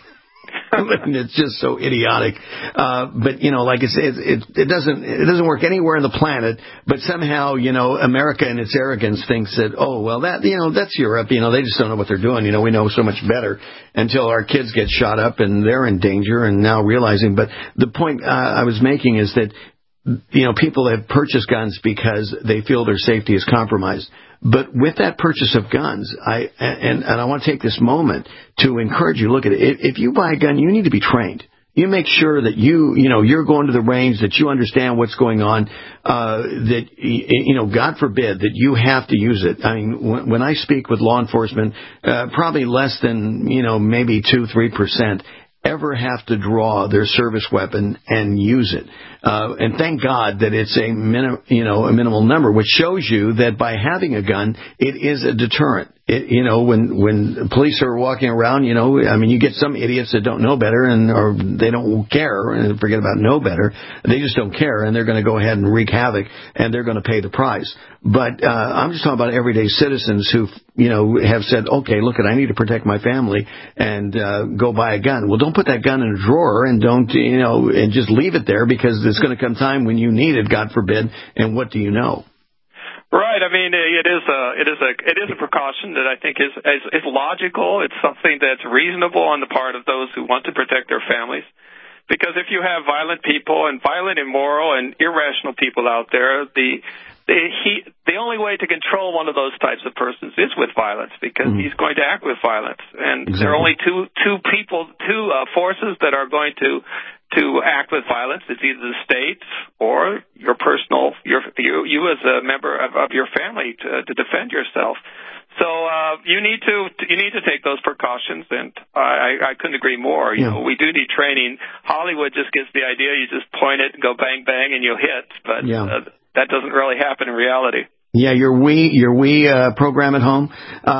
I mean, it's just so idiotic. Uh, but, you know, like it's, it, it, it doesn't, it doesn't work anywhere on the planet, but somehow, you know, America in its arrogance thinks that, oh, well, that, you know, that's Europe. You know, they just don't know what they're doing. You know, we know so much better until our kids get shot up and they're in danger and now realizing. But the point uh, I was making is that, you know, people have purchased guns because they feel their safety is compromised. But with that purchase of guns, I and, and I want to take this moment to encourage you. Look at it. If you buy a gun, you need to be trained. You make sure that you, you know, you're going to the range, that you understand what's going on, uh, that, you know, God forbid that you have to use it. I mean, when, when I speak with law enforcement, uh, probably less than, you know, maybe two, three percent ever have to draw their service weapon and use it. Uh, and thank God that it's a minim, you know, a minimal number, which shows you that by having a gun, it is a deterrent. It, you know, when, when police are walking around, you know, I mean, you get some idiots that don't know better and, or they don't care and forget about know better. They just don't care and they're going to go ahead and wreak havoc and they're going to pay the price. But, uh, I'm just talking about everyday citizens who, you know, have said, okay, look, I need to protect my family and, uh, go buy a gun. Well, don't put that gun in a drawer and don't, you know, and just leave it there because there's going to come time when you need it, God forbid. And what do you know? Right. I mean, it is a it is a it is a precaution that I think is is, is logical. It's something that's reasonable on the part of those who want to protect their families. Because if you have violent people and violent, immoral, and irrational people out there, the the he the only way to control one of those types of persons is with violence, because mm-hmm. he's going to act with violence. And exactly. there are only two two people, two uh, forces that are going to. to act with violence. It's either the state or your personal, your, you, you as a member of, of your family to, to defend yourself. So, uh, you need to, you need to take those precautions, and I, I couldn't agree more. You yeah. know, we do need training. Hollywood just gets the idea, you just point it and go bang, bang, and you'll hit. But, yeah. uh, that doesn't really happen in reality. Yeah, your Wii, your Wii uh, program at home,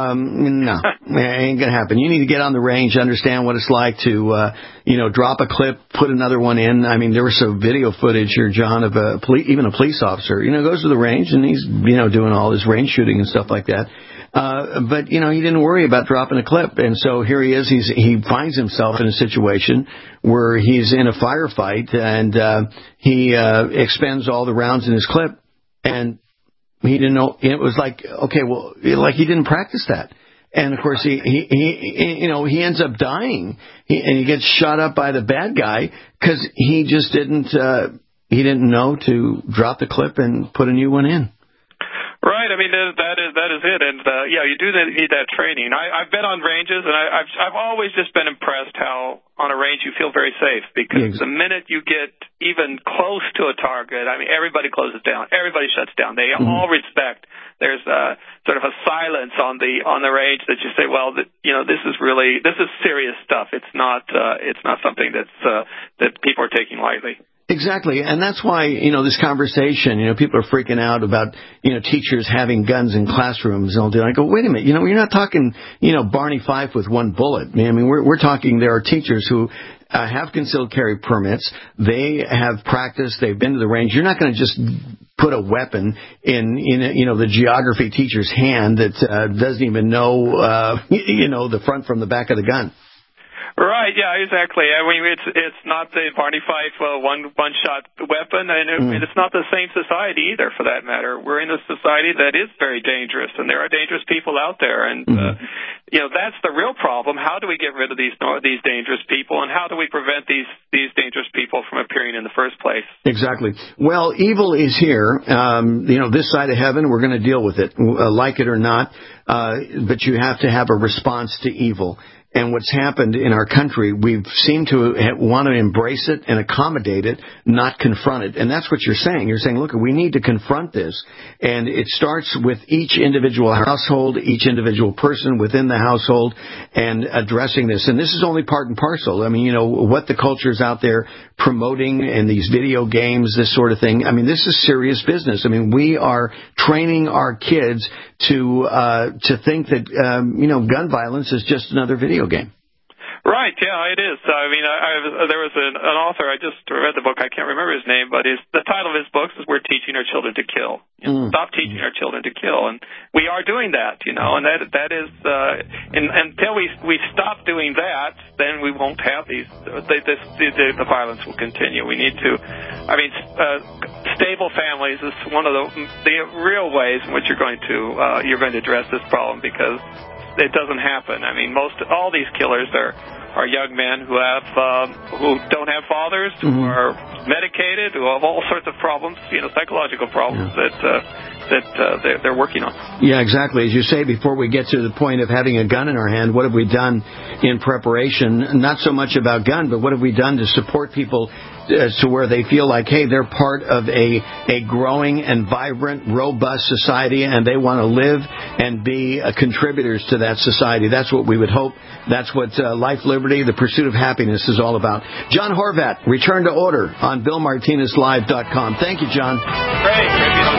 um, no, it ain't gonna happen. You need to get on the range, understand what it's like to, uh, you know, drop a clip, put another one in. I mean, there was some video footage here, John, of a police, even a police officer, you know, goes to the range and he's, you know, doing all his range shooting and stuff like that. Uh, but, you know, he didn't worry about dropping a clip. And so here he is. He's, he finds himself in a situation where he's in a firefight and, uh, he, uh, expends all the rounds in his clip, and he didn't know. It was like, okay, well, like he didn't practice that. And of course, he, he, he you know, he ends up dying, he, and he gets shot up by the bad guy because he just didn't, uh, he didn't know to drop the clip and put a new one in. Right. I mean, that, that is that is it. And uh, yeah, you do need that training. I, I've been on ranges, and I, I've I've always just been impressed how on a range you feel very safe, because Yeah. the minute you get even close to a target, I mean, everybody closes down, everybody shuts down. They Mm-hmm. all respect. There's a sort of a silence on the on the range that you say, well, that, you know, this is really this is serious stuff. It's not uh, it's not something that's uh, that people are taking lightly. Exactly, and that's why, you know, this conversation, you know, people are freaking out about, you know, teachers having guns in classrooms and all that. I go, wait a minute, you know, you're not talking, you know, Barney Fife with one bullet. I mean, we're we're talking there are teachers who uh, have concealed carry permits. They have practiced. They've been to the range. You're not going to just put a weapon in, in you know, the geography teacher's hand that uh, doesn't even know, uh, you know, the front from the back of the gun. Right, yeah, exactly. I mean, it's it's not the Barney Fife uh, one one shot weapon, and it, Mm. it's not the same society either, for that matter. We're in a society that is very dangerous, and there are dangerous people out there, and Mm. uh, you know, that's the real problem. How do we get rid of these these dangerous people, and how do we prevent these these dangerous people from appearing in the first place? Exactly. Well, evil is here. Um, you know, this side of heaven, we're going to deal with it, uh, like it or not. Uh, but you have to have a response to evil. And what's happened in our country, we seem to ha- want to embrace it and accommodate it, not confront it. And that's what you're saying. You're saying, look, we need to confront this. And it starts with each individual household, each individual person within the household, and addressing this. And this is only part and parcel. I mean, you know, what the culture's out there promoting and these video games, this sort of thing. I mean, this is serious business. I mean, we are training our kids to uh, to think that, um, you know, gun violence is just another video game. Right, yeah, it is. I mean, I, I, there was an, an author, I just read the book, I can't remember his name, but his, the title of his book is We're Teaching Our Children to Kill. You know, Mm. Stop teaching our children to kill. And we are doing that, you know, and that that is, uh, and, until we we stop doing that, then we won't have these, they, this, the, the violence will continue. We need to, I mean, uh, stable families is one of the, the real ways in which you're going to, uh, you're going to address this problem, because it doesn't happen. I mean, most, all these killers are, are young men who have, um, who don't have fathers, who Mm-hmm. are medicated, who have all sorts of problems, you know, psychological problems Yeah. that, uh, that, uh, they're, they're working on. Yeah, exactly. As you say, before we get to the point of having a gun in our hand, what have we done in preparation? Not so much about gun, but what have we done to support people as to where they feel like, hey, they're part of a a growing and vibrant, robust society, and they want to live and be uh, contributors to that society. That's what we would hope. That's what uh, life, liberty, the pursuit of happiness is all about. John Horvat, Return to Order on Bill Martinez Live dot com. Thank you, John. Great.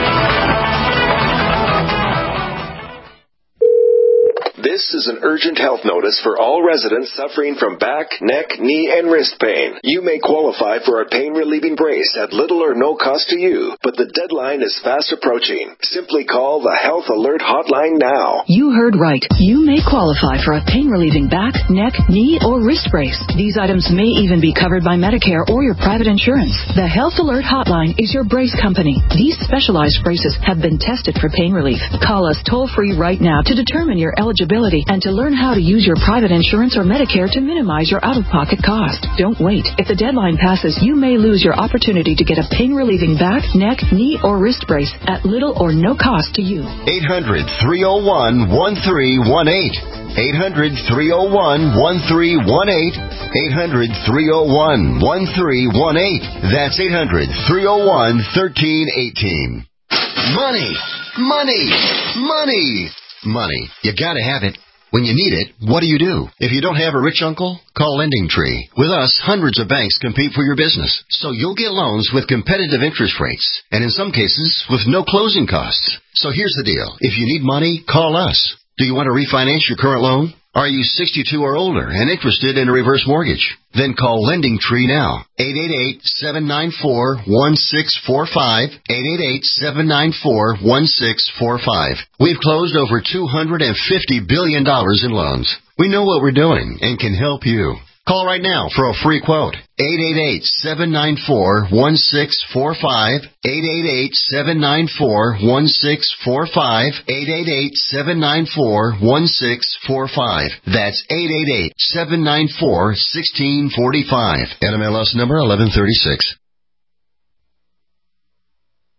This is an urgent health notice for all residents suffering from back, neck, knee, and wrist pain. You may qualify for a pain-relieving brace at little or no cost to you, but the deadline is fast approaching. Simply call the Health Alert Hotline now. You heard right. You may qualify for a pain-relieving back, neck, knee, or wrist brace. These items may even be covered by Medicare or your private insurance. The Health Alert Hotline is your brace company. These specialized braces have been tested for pain relief. Call us toll-free right now to determine your eligibility and to learn how to use your private insurance or Medicare to minimize your out-of-pocket cost. Don't wait. If the deadline passes, you may lose your opportunity to get a pain-relieving back, neck, knee, or wrist brace at little or no cost to you. eight hundred, three oh one, one three one eight. eight hundred, three oh one, one three one eight. eight hundred, three oh one, one three one eight. That's eight hundred, three oh one, one three one eight. Money! Money! Money! Money. You gotta have it. When you need it, what do you do? If you don't have a rich uncle, call Lending Tree. With us, hundreds of banks compete for your business, so you'll get loans with competitive interest rates, and in some cases, with no closing costs. So here's the deal. If you need money, call us. Do you want to refinance your current loan? Are you sixty-two or older and interested in a reverse mortgage? Then call Lending Tree now. eight eight eight, seven nine four, one six four five. eight eight eight, seven nine four, one six four five. We've closed over two hundred fifty billion dollars in loans. We know what we're doing and can help you. Call right now for a free quote. eight eight eight, seven nine four, one six four five. eight eight eight, seven nine four, one six four five. eight eight eight, seven nine four, one six four five. That's eight eight eight, seven nine four, one six four five. N M L S number eleven thirty-six.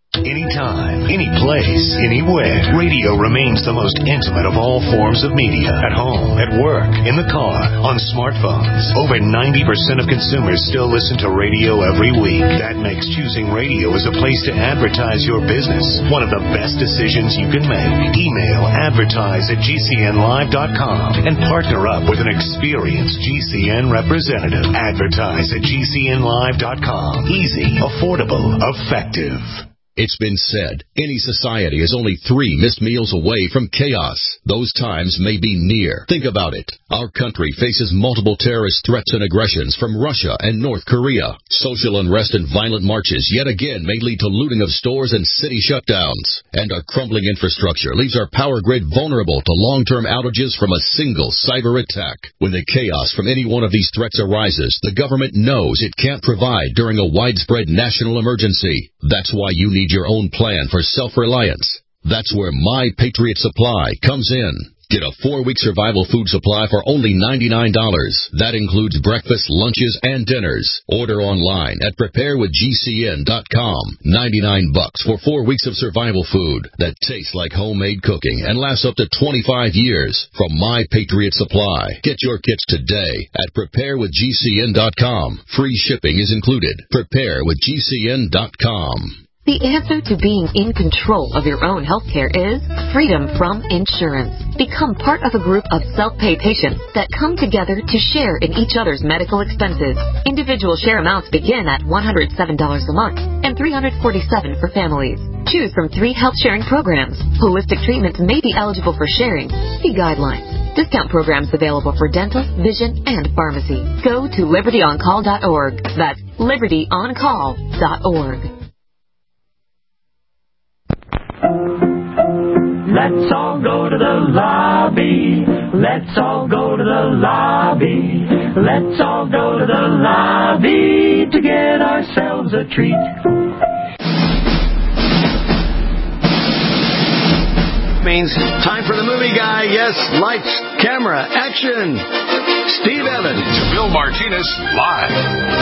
Anytime, any place, anywhere. Radio remains the most intimate of all forms of media. At home, at work, in the car, on smartphones. Over ninety percent of consumers still listen to radio every week. That makes choosing radio as a place to advertise your business one of the best decisions you can make. Email advertise at G C N live dot com and partner up with an experienced G C N representative. Advertise at G C N live dot com. Easy, affordable, effective. It's been said, any society is only three missed meals away from chaos. Those times may be near. Think about it. Our country faces multiple terrorist threats and aggressions from Russia and North Korea. Social unrest and violent marches yet again may lead to looting of stores and city shutdowns. And our crumbling infrastructure leaves our power grid vulnerable to long-term outages from a single cyber attack. When the chaos from any one of these threats arises, the government knows it can't provide during a widespread national emergency. That's why you need your own plan for self-reliance. That's where My Patriot Supply comes in. Get a four-week survival food supply for only ninety-nine dollars. That includes breakfast, lunches, and dinners. Order online at prepare with G C N dot com. ninety-nine bucks for four weeks of survival food that tastes like homemade cooking and lasts up to twenty-five years from My Patriot Supply. Get your kits today at prepare with G C N dot com. Free shipping is included. prepare with G C N dot com. The answer to being in control of your own health care is freedom from insurance. Become part of a group of self-pay patients that come together to share in each other's medical expenses. Individual share amounts begin at one hundred seven dollars a month and three hundred forty-seven dollars for families. Choose from three health sharing programs. Holistic treatments may be eligible for sharing. See guidelines. Discount programs available for dental, vision, and pharmacy. Go to liberty on call dot org. That's liberty on call dot org. Let's all go to the lobby. Let's all go to the lobby. Let's all go to the lobby to get ourselves a treat. Means time for the movie guy. Yes, lights, camera, action. Steve Evans. To Bill Martinez live.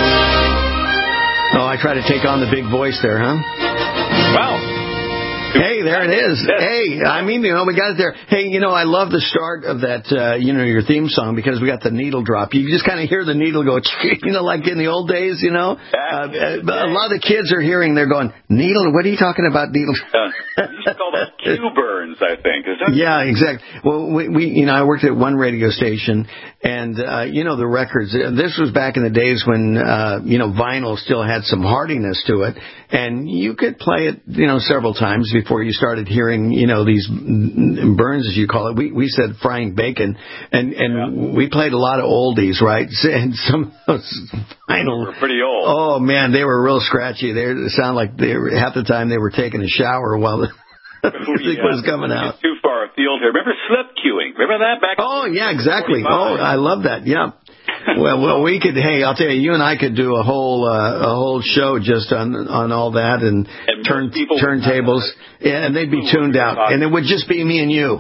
Oh, I try to take on the big voice there, huh? Wow. Hey, there it is. Hey, I mean, you know, we got it there. Hey, you know, I love the start of that, uh, you know, your theme song because we got the needle drop. You just kind of hear the needle go, you know, like in the old days, you know. Uh, a lot of the kids are hearing, they're going, needle? What are you talking about, needle? Uh, you should call those Q burns, I think. Is that yeah, exactly. Well, we, we, you know, I worked at one radio station, and, uh, you know, the records, this was back in the days when, uh, you know, vinyl still had some hardiness to it, and you could play it, you know, several times before you started hearing, you know, these burns, as you call it. We we said frying bacon, and and yeah. we played a lot of oldies, right? And some of those vinyl were pretty old. Oh man, they were real scratchy. They sound like they were half the time they were taking a shower while the music yeah. was coming out. It's too far afield here. Remember slip cueing? Remember that back? Oh yeah, exactly. Oh, I love that. Yeah. Well, well, we could. Hey, I'll tell you, you and I could do a whole uh, a whole show just on on all that and, and turn turntables, yeah, and they'd be tuned out, and it would just be me and you.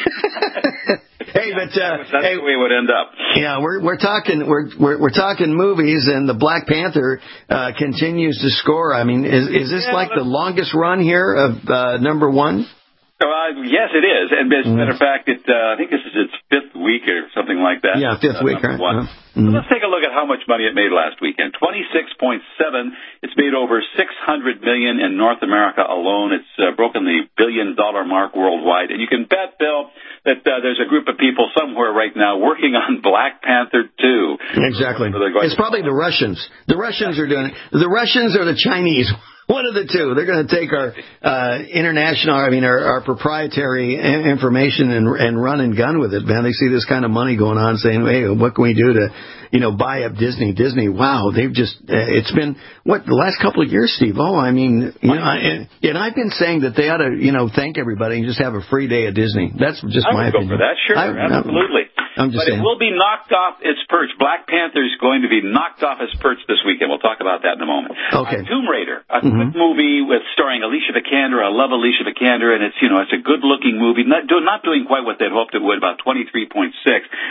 Hey, but uh, that's hey, the way it would end up. Yeah, we're we're talking we're we're, we're talking movies, and the Black Panther uh, continues to score. I mean, is is this yeah, like the longest run here of uh, number one? Uh, yes, it is. And as a matter of fact, it, uh, I think this is its fifth week or something like that. Yeah, fifth uh, week, right? One. Uh-huh. Mm-hmm. So let's take a look at how much money it made last weekend. twenty-six point seven. It's made over six hundred million dollars in North America alone. It's uh, broken the billion-dollar mark worldwide. And you can bet, Bill, that uh, there's a group of people somewhere right now working on Black Panther two. Exactly. It's probably the Russians. The Russians are doing it. The Russians or the Chinese. One of the two. They're going to take our uh, international, I mean, our, our proprietary information and, and run and gun with it, man. They see this kind of money going on, saying, hey, what can we do to, you know, buy up Disney? Disney, wow, they've just, uh, it's been, what, the last couple of years, Steve? Oh, I mean, you know, I, and, and I've been saying that they ought to, you know, thank everybody and just have a free day at Disney. That's just I my would opinion. go for that, sure, I, absolutely. I'm just but saying. It will be knocked off its perch. Black Panther is going to be knocked off its perch this weekend. We'll talk about that in a moment. Okay. Uh, Tomb Raider, a Mm-hmm. quick movie with starring Alicia Vikander. I love Alicia Vikander, and it's, you know, it's a good-looking movie. Not, do, not doing quite what they'd hoped it would, about twenty-three point six. A lot of the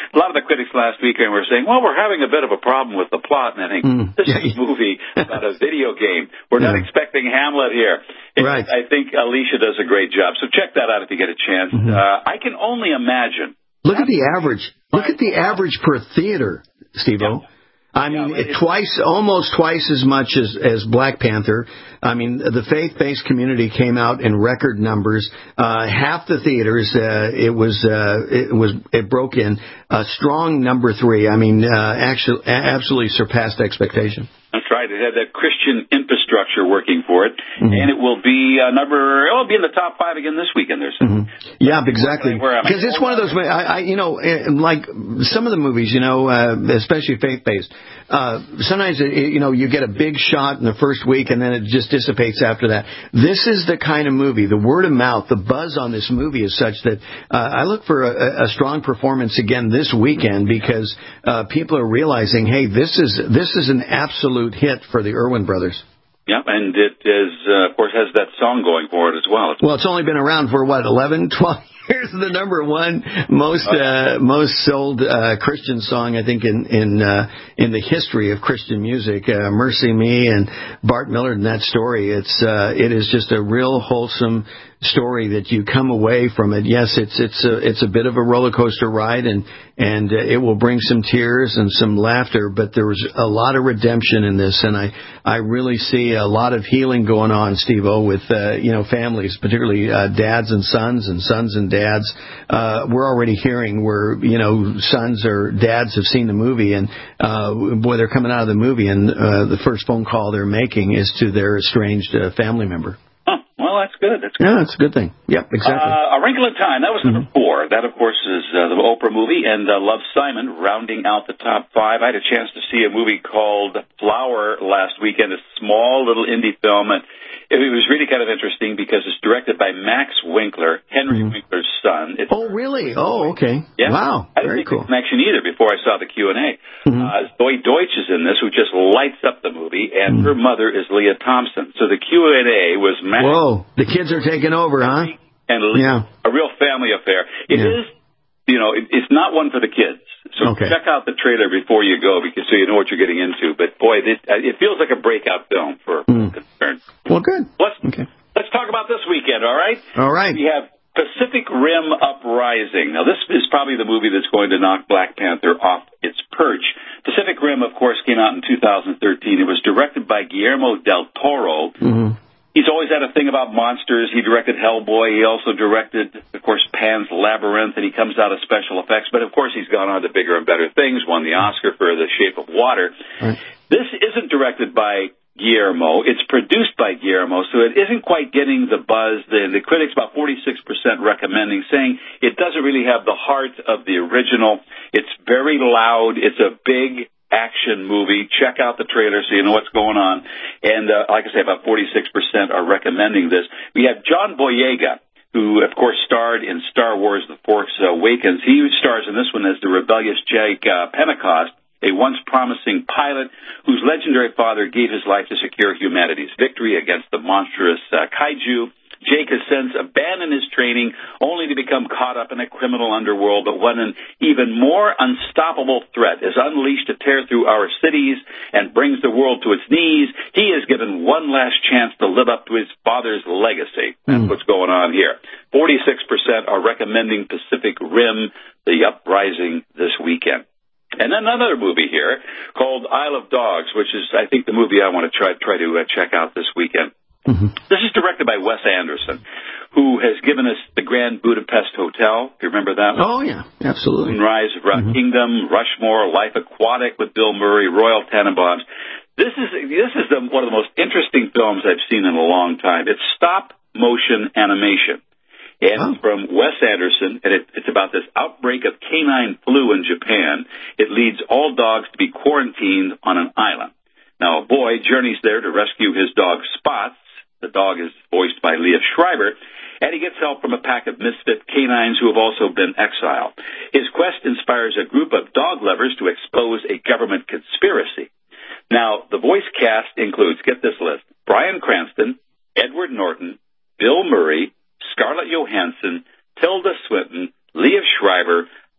critics last week and were saying, well, we're having a bit of a problem with the plot. And I think, mm. this is a movie about a video game. We're yeah. not expecting Hamlet here. And right. I think Alicia does a great job. So check that out if you get a chance. Mm-hmm. Uh, I can only imagine. Look at the average. Look at the average per theater, Steve-O. Yeah. I mean, yeah, twice, almost twice as much as, as Black Panther. I mean, the faith-based community came out in record numbers. Uh, half the theaters, uh, it was, uh, it was, it broke in a strong number three. I mean, uh, actually, absolutely surpassed expectation. That's right. It had that Christian infrastructure working for it, mm-hmm. and it will be uh, number. It'll be in the top five again this weekend. There's mm-hmm. yeah, exactly. Because it's one of those. I, I, you know, like some of the movies, you know, uh, especially faith-based. Uh, sometimes it, you know you get a big shot in the first week, and then it just dissipates after that. This is the kind of movie. The word of mouth, the buzz on this movie is such that uh, I look for a, a strong performance again this weekend because uh, people are realizing, hey, this is this is an absolute hit for the Irwin brothers. Yep, and it is, uh, of course, has that song going for it as well. Well, it's only been around for, what, eleven, twelve years? The number one most uh, most sold uh, Christian song, I think, in in uh, in the history of Christian music. Uh, Mercy Me and Bart Millard and that story. It's uh, it is just a real wholesome story that you come away from it. Yes, it's it's a it's a bit of a roller coaster ride, and and uh, it will bring some tears and some laughter. But there was a lot of redemption in this, and I I really see a lot of healing going on, Steve-O, with uh, you know families, particularly uh, dads and sons, and sons and dads. Uh, we're already hearing where you know sons or dads have seen the movie, and uh, boy, they're coming out of the movie, and uh, the first phone call they're making is to their estranged uh, family member. Well, that's good. That's good. Yeah, that's a good thing. Yep, exactly. Uh, A Wrinkle in Time, that was number mm-hmm. four. That, of course, is uh, the Oprah movie, and uh, Love, Simon rounding out the top five. I had a chance to see a movie called Flower last weekend, a small little indie film, and it was really kind of interesting because it's directed by Max Winkler, Henry mm-hmm. Winkler's son. It's oh, really? Oh, okay. Yeah. Wow. I didn't Very make cool. the connection either before I saw the Q and A. Mm-hmm. Uh, Zoe Deutsch is in this, who just lights up the movie, and mm-hmm. her mother is Leah Thompson. So the Q and A was Max. Whoa, the kids are taking over, huh? And Leah, yeah. a real family affair. It yeah. is, you know, it, it's not one for the kids. So okay. check out the trailer before you go, because so you know what you're getting into. But boy, this, it feels like a breakout film for mm. concern. Well, good. Let's okay. let's talk about this weekend. All right. All right. We have Pacific Rim Uprising. Now, this is probably the movie that's going to knock Black Panther off its perch. Pacific Rim, of course, came out in two thousand thirteen. It was directed by Guillermo del Toro. Mm-hmm. He's always had a thing about monsters. He directed Hellboy. He also directed, of course, Pan's Labyrinth, and he comes out of special effects. But, of course, he's gone on to bigger and better things, won the Oscar for The Shape of Water. Right. This isn't directed by Guillermo. It's produced by Guillermo, so it isn't quite getting the buzz. The, the critics, about forty-six percent recommending, saying it doesn't really have the heart of the original. It's very loud. It's a big action movie. Check out the trailer so you know what's going on. And uh, like I say, about forty-six percent are recommending this. We have John Boyega, who, of course, starred in Star Wars The Force Awakens. He stars in this one as the rebellious Jake uh, Pentecost, a once promising pilot whose legendary father gave his life to secure humanity's victory against the monstrous uh, kaiju. Jake has since abandoned his training only to become caught up in a criminal underworld, but when an even more unstoppable threat is unleashed to tear through our cities and brings the world to its knees, he is given one last chance to live up to his father's legacy. That's mm. what's going on here. forty-six percent are recommending Pacific Rim, The Uprising, this weekend. And then another movie here called Isle of Dogs, which is, I think, the movie I want to try, try to uh, check out this weekend. Mm-hmm. This is directed by Wes Anderson, who has given us the Grand Budapest Hotel. Do you remember that one? Oh, yeah, absolutely. Moonrise mm-hmm. Kingdom, Rushmore, Life Aquatic with Bill Murray, Royal Tenenbaums. This is this is the, one of the most interesting films I've seen in a long time. It's stop-motion animation. And oh. from Wes Anderson, and it, it's about this outbreak of canine flu in Japan. It leads all dogs to be quarantined on an island. Now, a boy journeys there to rescue his dog, Spots. The dog is voiced by Leah Schreiber, and he gets help from a pack of misfit canines who have also been exiled. His quest inspires a group of dog lovers to expose a government conspiracy. Now, the voice cast includes, get this list, Bryan Cranston, Edward Norton, Bill Murray, Scarlett Johansson, Tilda Swinton, Leah Schreiber,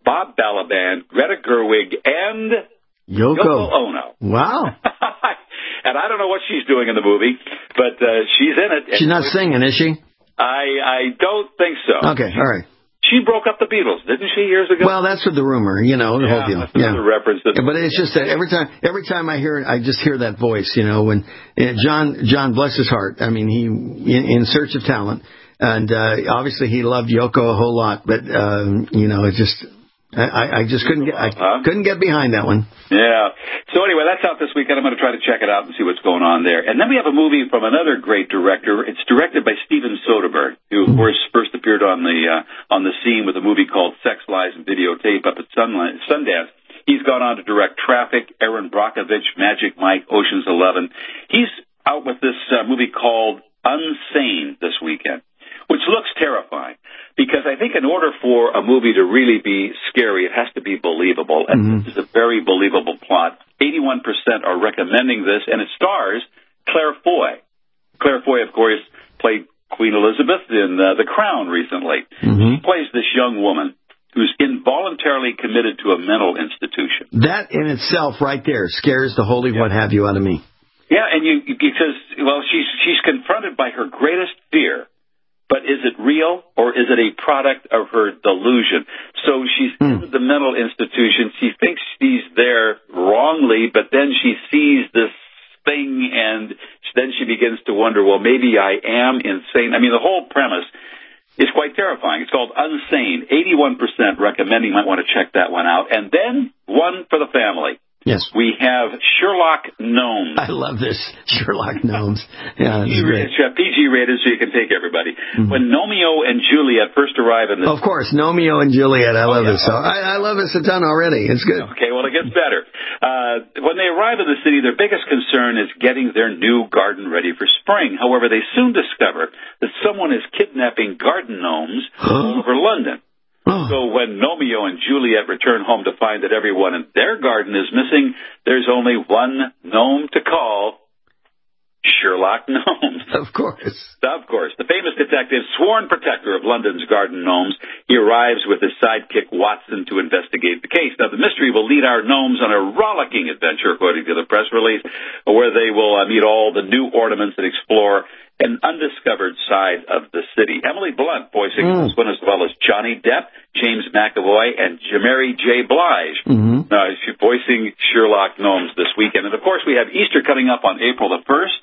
Bob Balaban, Greta Gerwig, and Yoko. Yoko Ono. Wow. And I don't know what she's doing in the movie, but uh, she's in it. She's not singing, is she? I I don't think so. Okay, all right. She broke up the Beatles, didn't she, years ago? Well, that's what the rumor, you know, the yeah, whole deal. That's yeah, the reference. To but it's just that every time, every time I hear it, I just hear that voice, you know. When uh, John, John, bless his heart. I mean, he in, in search of talent, and uh, obviously he loved Yoko a whole lot. But um, you know, it just, I, I just couldn't get, I huh? couldn't get behind that one. Yeah. So anyway, that's out this weekend. I'm going to try to check it out and see what's going on there. And then we have a movie from another great director. It's directed by Steven Soderbergh, who, of course, first appeared on the uh, on the scene with a movie called Sex, Lies, and Videotape up at Sunlight, Sundance. He's gone on to direct Traffic, Aaron Brockovich, Magic Mike, Ocean's Eleven. He's out with this uh, movie called Unsane this weekend, which looks terrifying. Because I think in order for a movie to really be scary, it has to be believable. And mm-hmm. this is a very believable plot. eighty-one percent are recommending this, and it stars Claire Foy. Claire Foy, of course, played Queen Elizabeth in uh, The Crown recently. Mm-hmm. She plays this young woman who's involuntarily committed to a mental institution. That in itself right there scares the holy yeah. what have you out of me. Yeah, and you because, well, she's she's confronted by her greatest fear. But is it real, or is it a product of her delusion? So she's mm. in the mental institution. She thinks she's there wrongly, but then she sees this thing, and then she begins to wonder, well, maybe I am insane. I mean, the whole premise is quite terrifying. It's called Unsane. eighty-one percent recommending. You might want to check that one out. And then one for the family. Yes. We have Sherlock Gnomes. I love this. Sherlock Gnomes. Yeah, P G rated, so you can take everybody. Mm-hmm. When Romeo and Juliet first arrive in this... Of course, Romeo and Juliet. I love oh, yeah. this. So I, I love this a ton already. It's good. Okay, well, it gets better. Uh, when they arrive in the city, their biggest concern is getting their new garden ready for spring. However, they soon discover that someone is kidnapping garden gnomes all over London. So when Romeo and Juliet return home to find that everyone in their garden is missing, there's only one gnome to call, Sherlock Gnomes. Of course. Of course. The famous detective, sworn protector of London's garden gnomes, he arrives with his sidekick Watson to investigate the case. Now, the mystery will lead our gnomes on a rollicking adventure, according to the press release, where they will uh, meet all the new ornaments and explore an undiscovered side of the city. Emily Blunt voicing mm. this one, as well as Johnny Depp, James McAvoy, and Mary J. Blige. Mm-hmm. Uh, she's voicing Sherlock Gnomes this weekend. And, of course, we have Easter coming up on April the first.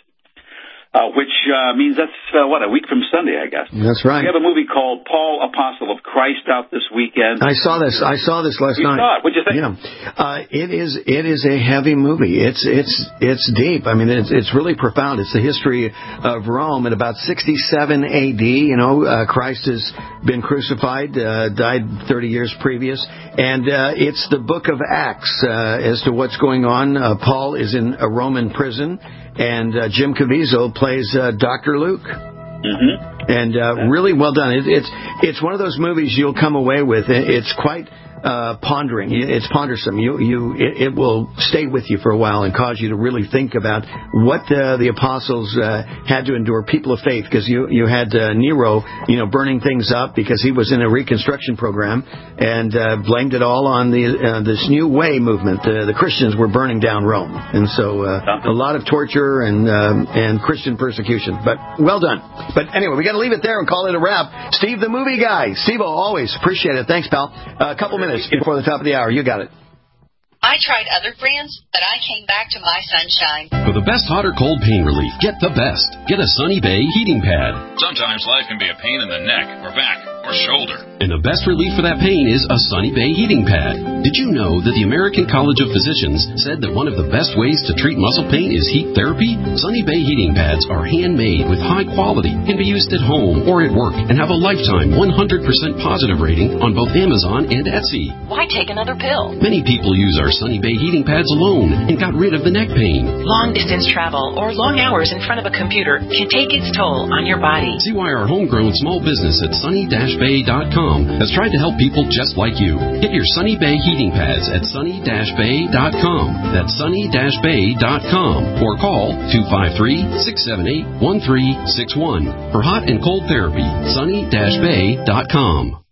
Uh, which uh, means that's, uh, what, a week from Sunday, I guess. That's right. We have a movie called Paul, Apostle of Christ out this weekend. I saw this. I saw this last you night. Saw it. What'd you think? Yeah. Uh, it is it is a heavy movie. It's it's it's deep. I mean, it's it's really profound. It's the history of Rome at about sixty-seven A D. You know, uh, Christ has been crucified, uh, died thirty years previous, and uh, it's the book of Acts uh, as to what's going on. Uh, Paul is in a Roman prison. And uh, Jim Caviezel plays uh, Doctor Luke. Mm-hmm. And uh, really well done. It, it's it's one of those movies you'll come away with. It's quite uh, pondering. It's pondersome. You you it, it will stay with you for a while and cause you to really think about what uh, the apostles uh, had to endure. People of faith, because you you had uh, Nero, you know, burning things up because he was in a reconstruction program and uh, blamed it all on the uh, this New Way movement. Uh, the Christians were burning down Rome, and so uh, a lot of torture and um, and Christian persecution. But well done. But anyway, we got to leave it there and call it a wrap. Steve, the movie guy. Steve, always appreciate it. Thanks, pal. A uh, couple minutes before the top of the hour. You got it. I tried other brands, but I came back to My Sunshine. For the best hot or cold pain relief, get the best. Get a Sunny Bay heating pad. Sometimes life can be a pain in the neck or back or shoulder. And the best relief for that pain is a Sunny Bay heating pad. Did you know that the American College of Physicians said that one of the best ways to treat muscle pain is heat therapy? Sunny Bay heating pads are handmade with high quality, can be used at home or at work, and have a lifetime one hundred percent positive rating on both Amazon and Etsy. Why take another pill? Many people use our Sunny Bay heating pads alone and got rid of the neck pain. Long distance travel or long hours in front of a computer can take its toll on your body. See why our homegrown small business at sunny dash bay dot com has tried to help people just like you. Get your Sunny Bay heating pads at sunny dash bay dot com. That's sunny dash bay dot com. Or call two five three, six seven eight, one three six one. For hot and cold therapy, sunny dash bay dot com.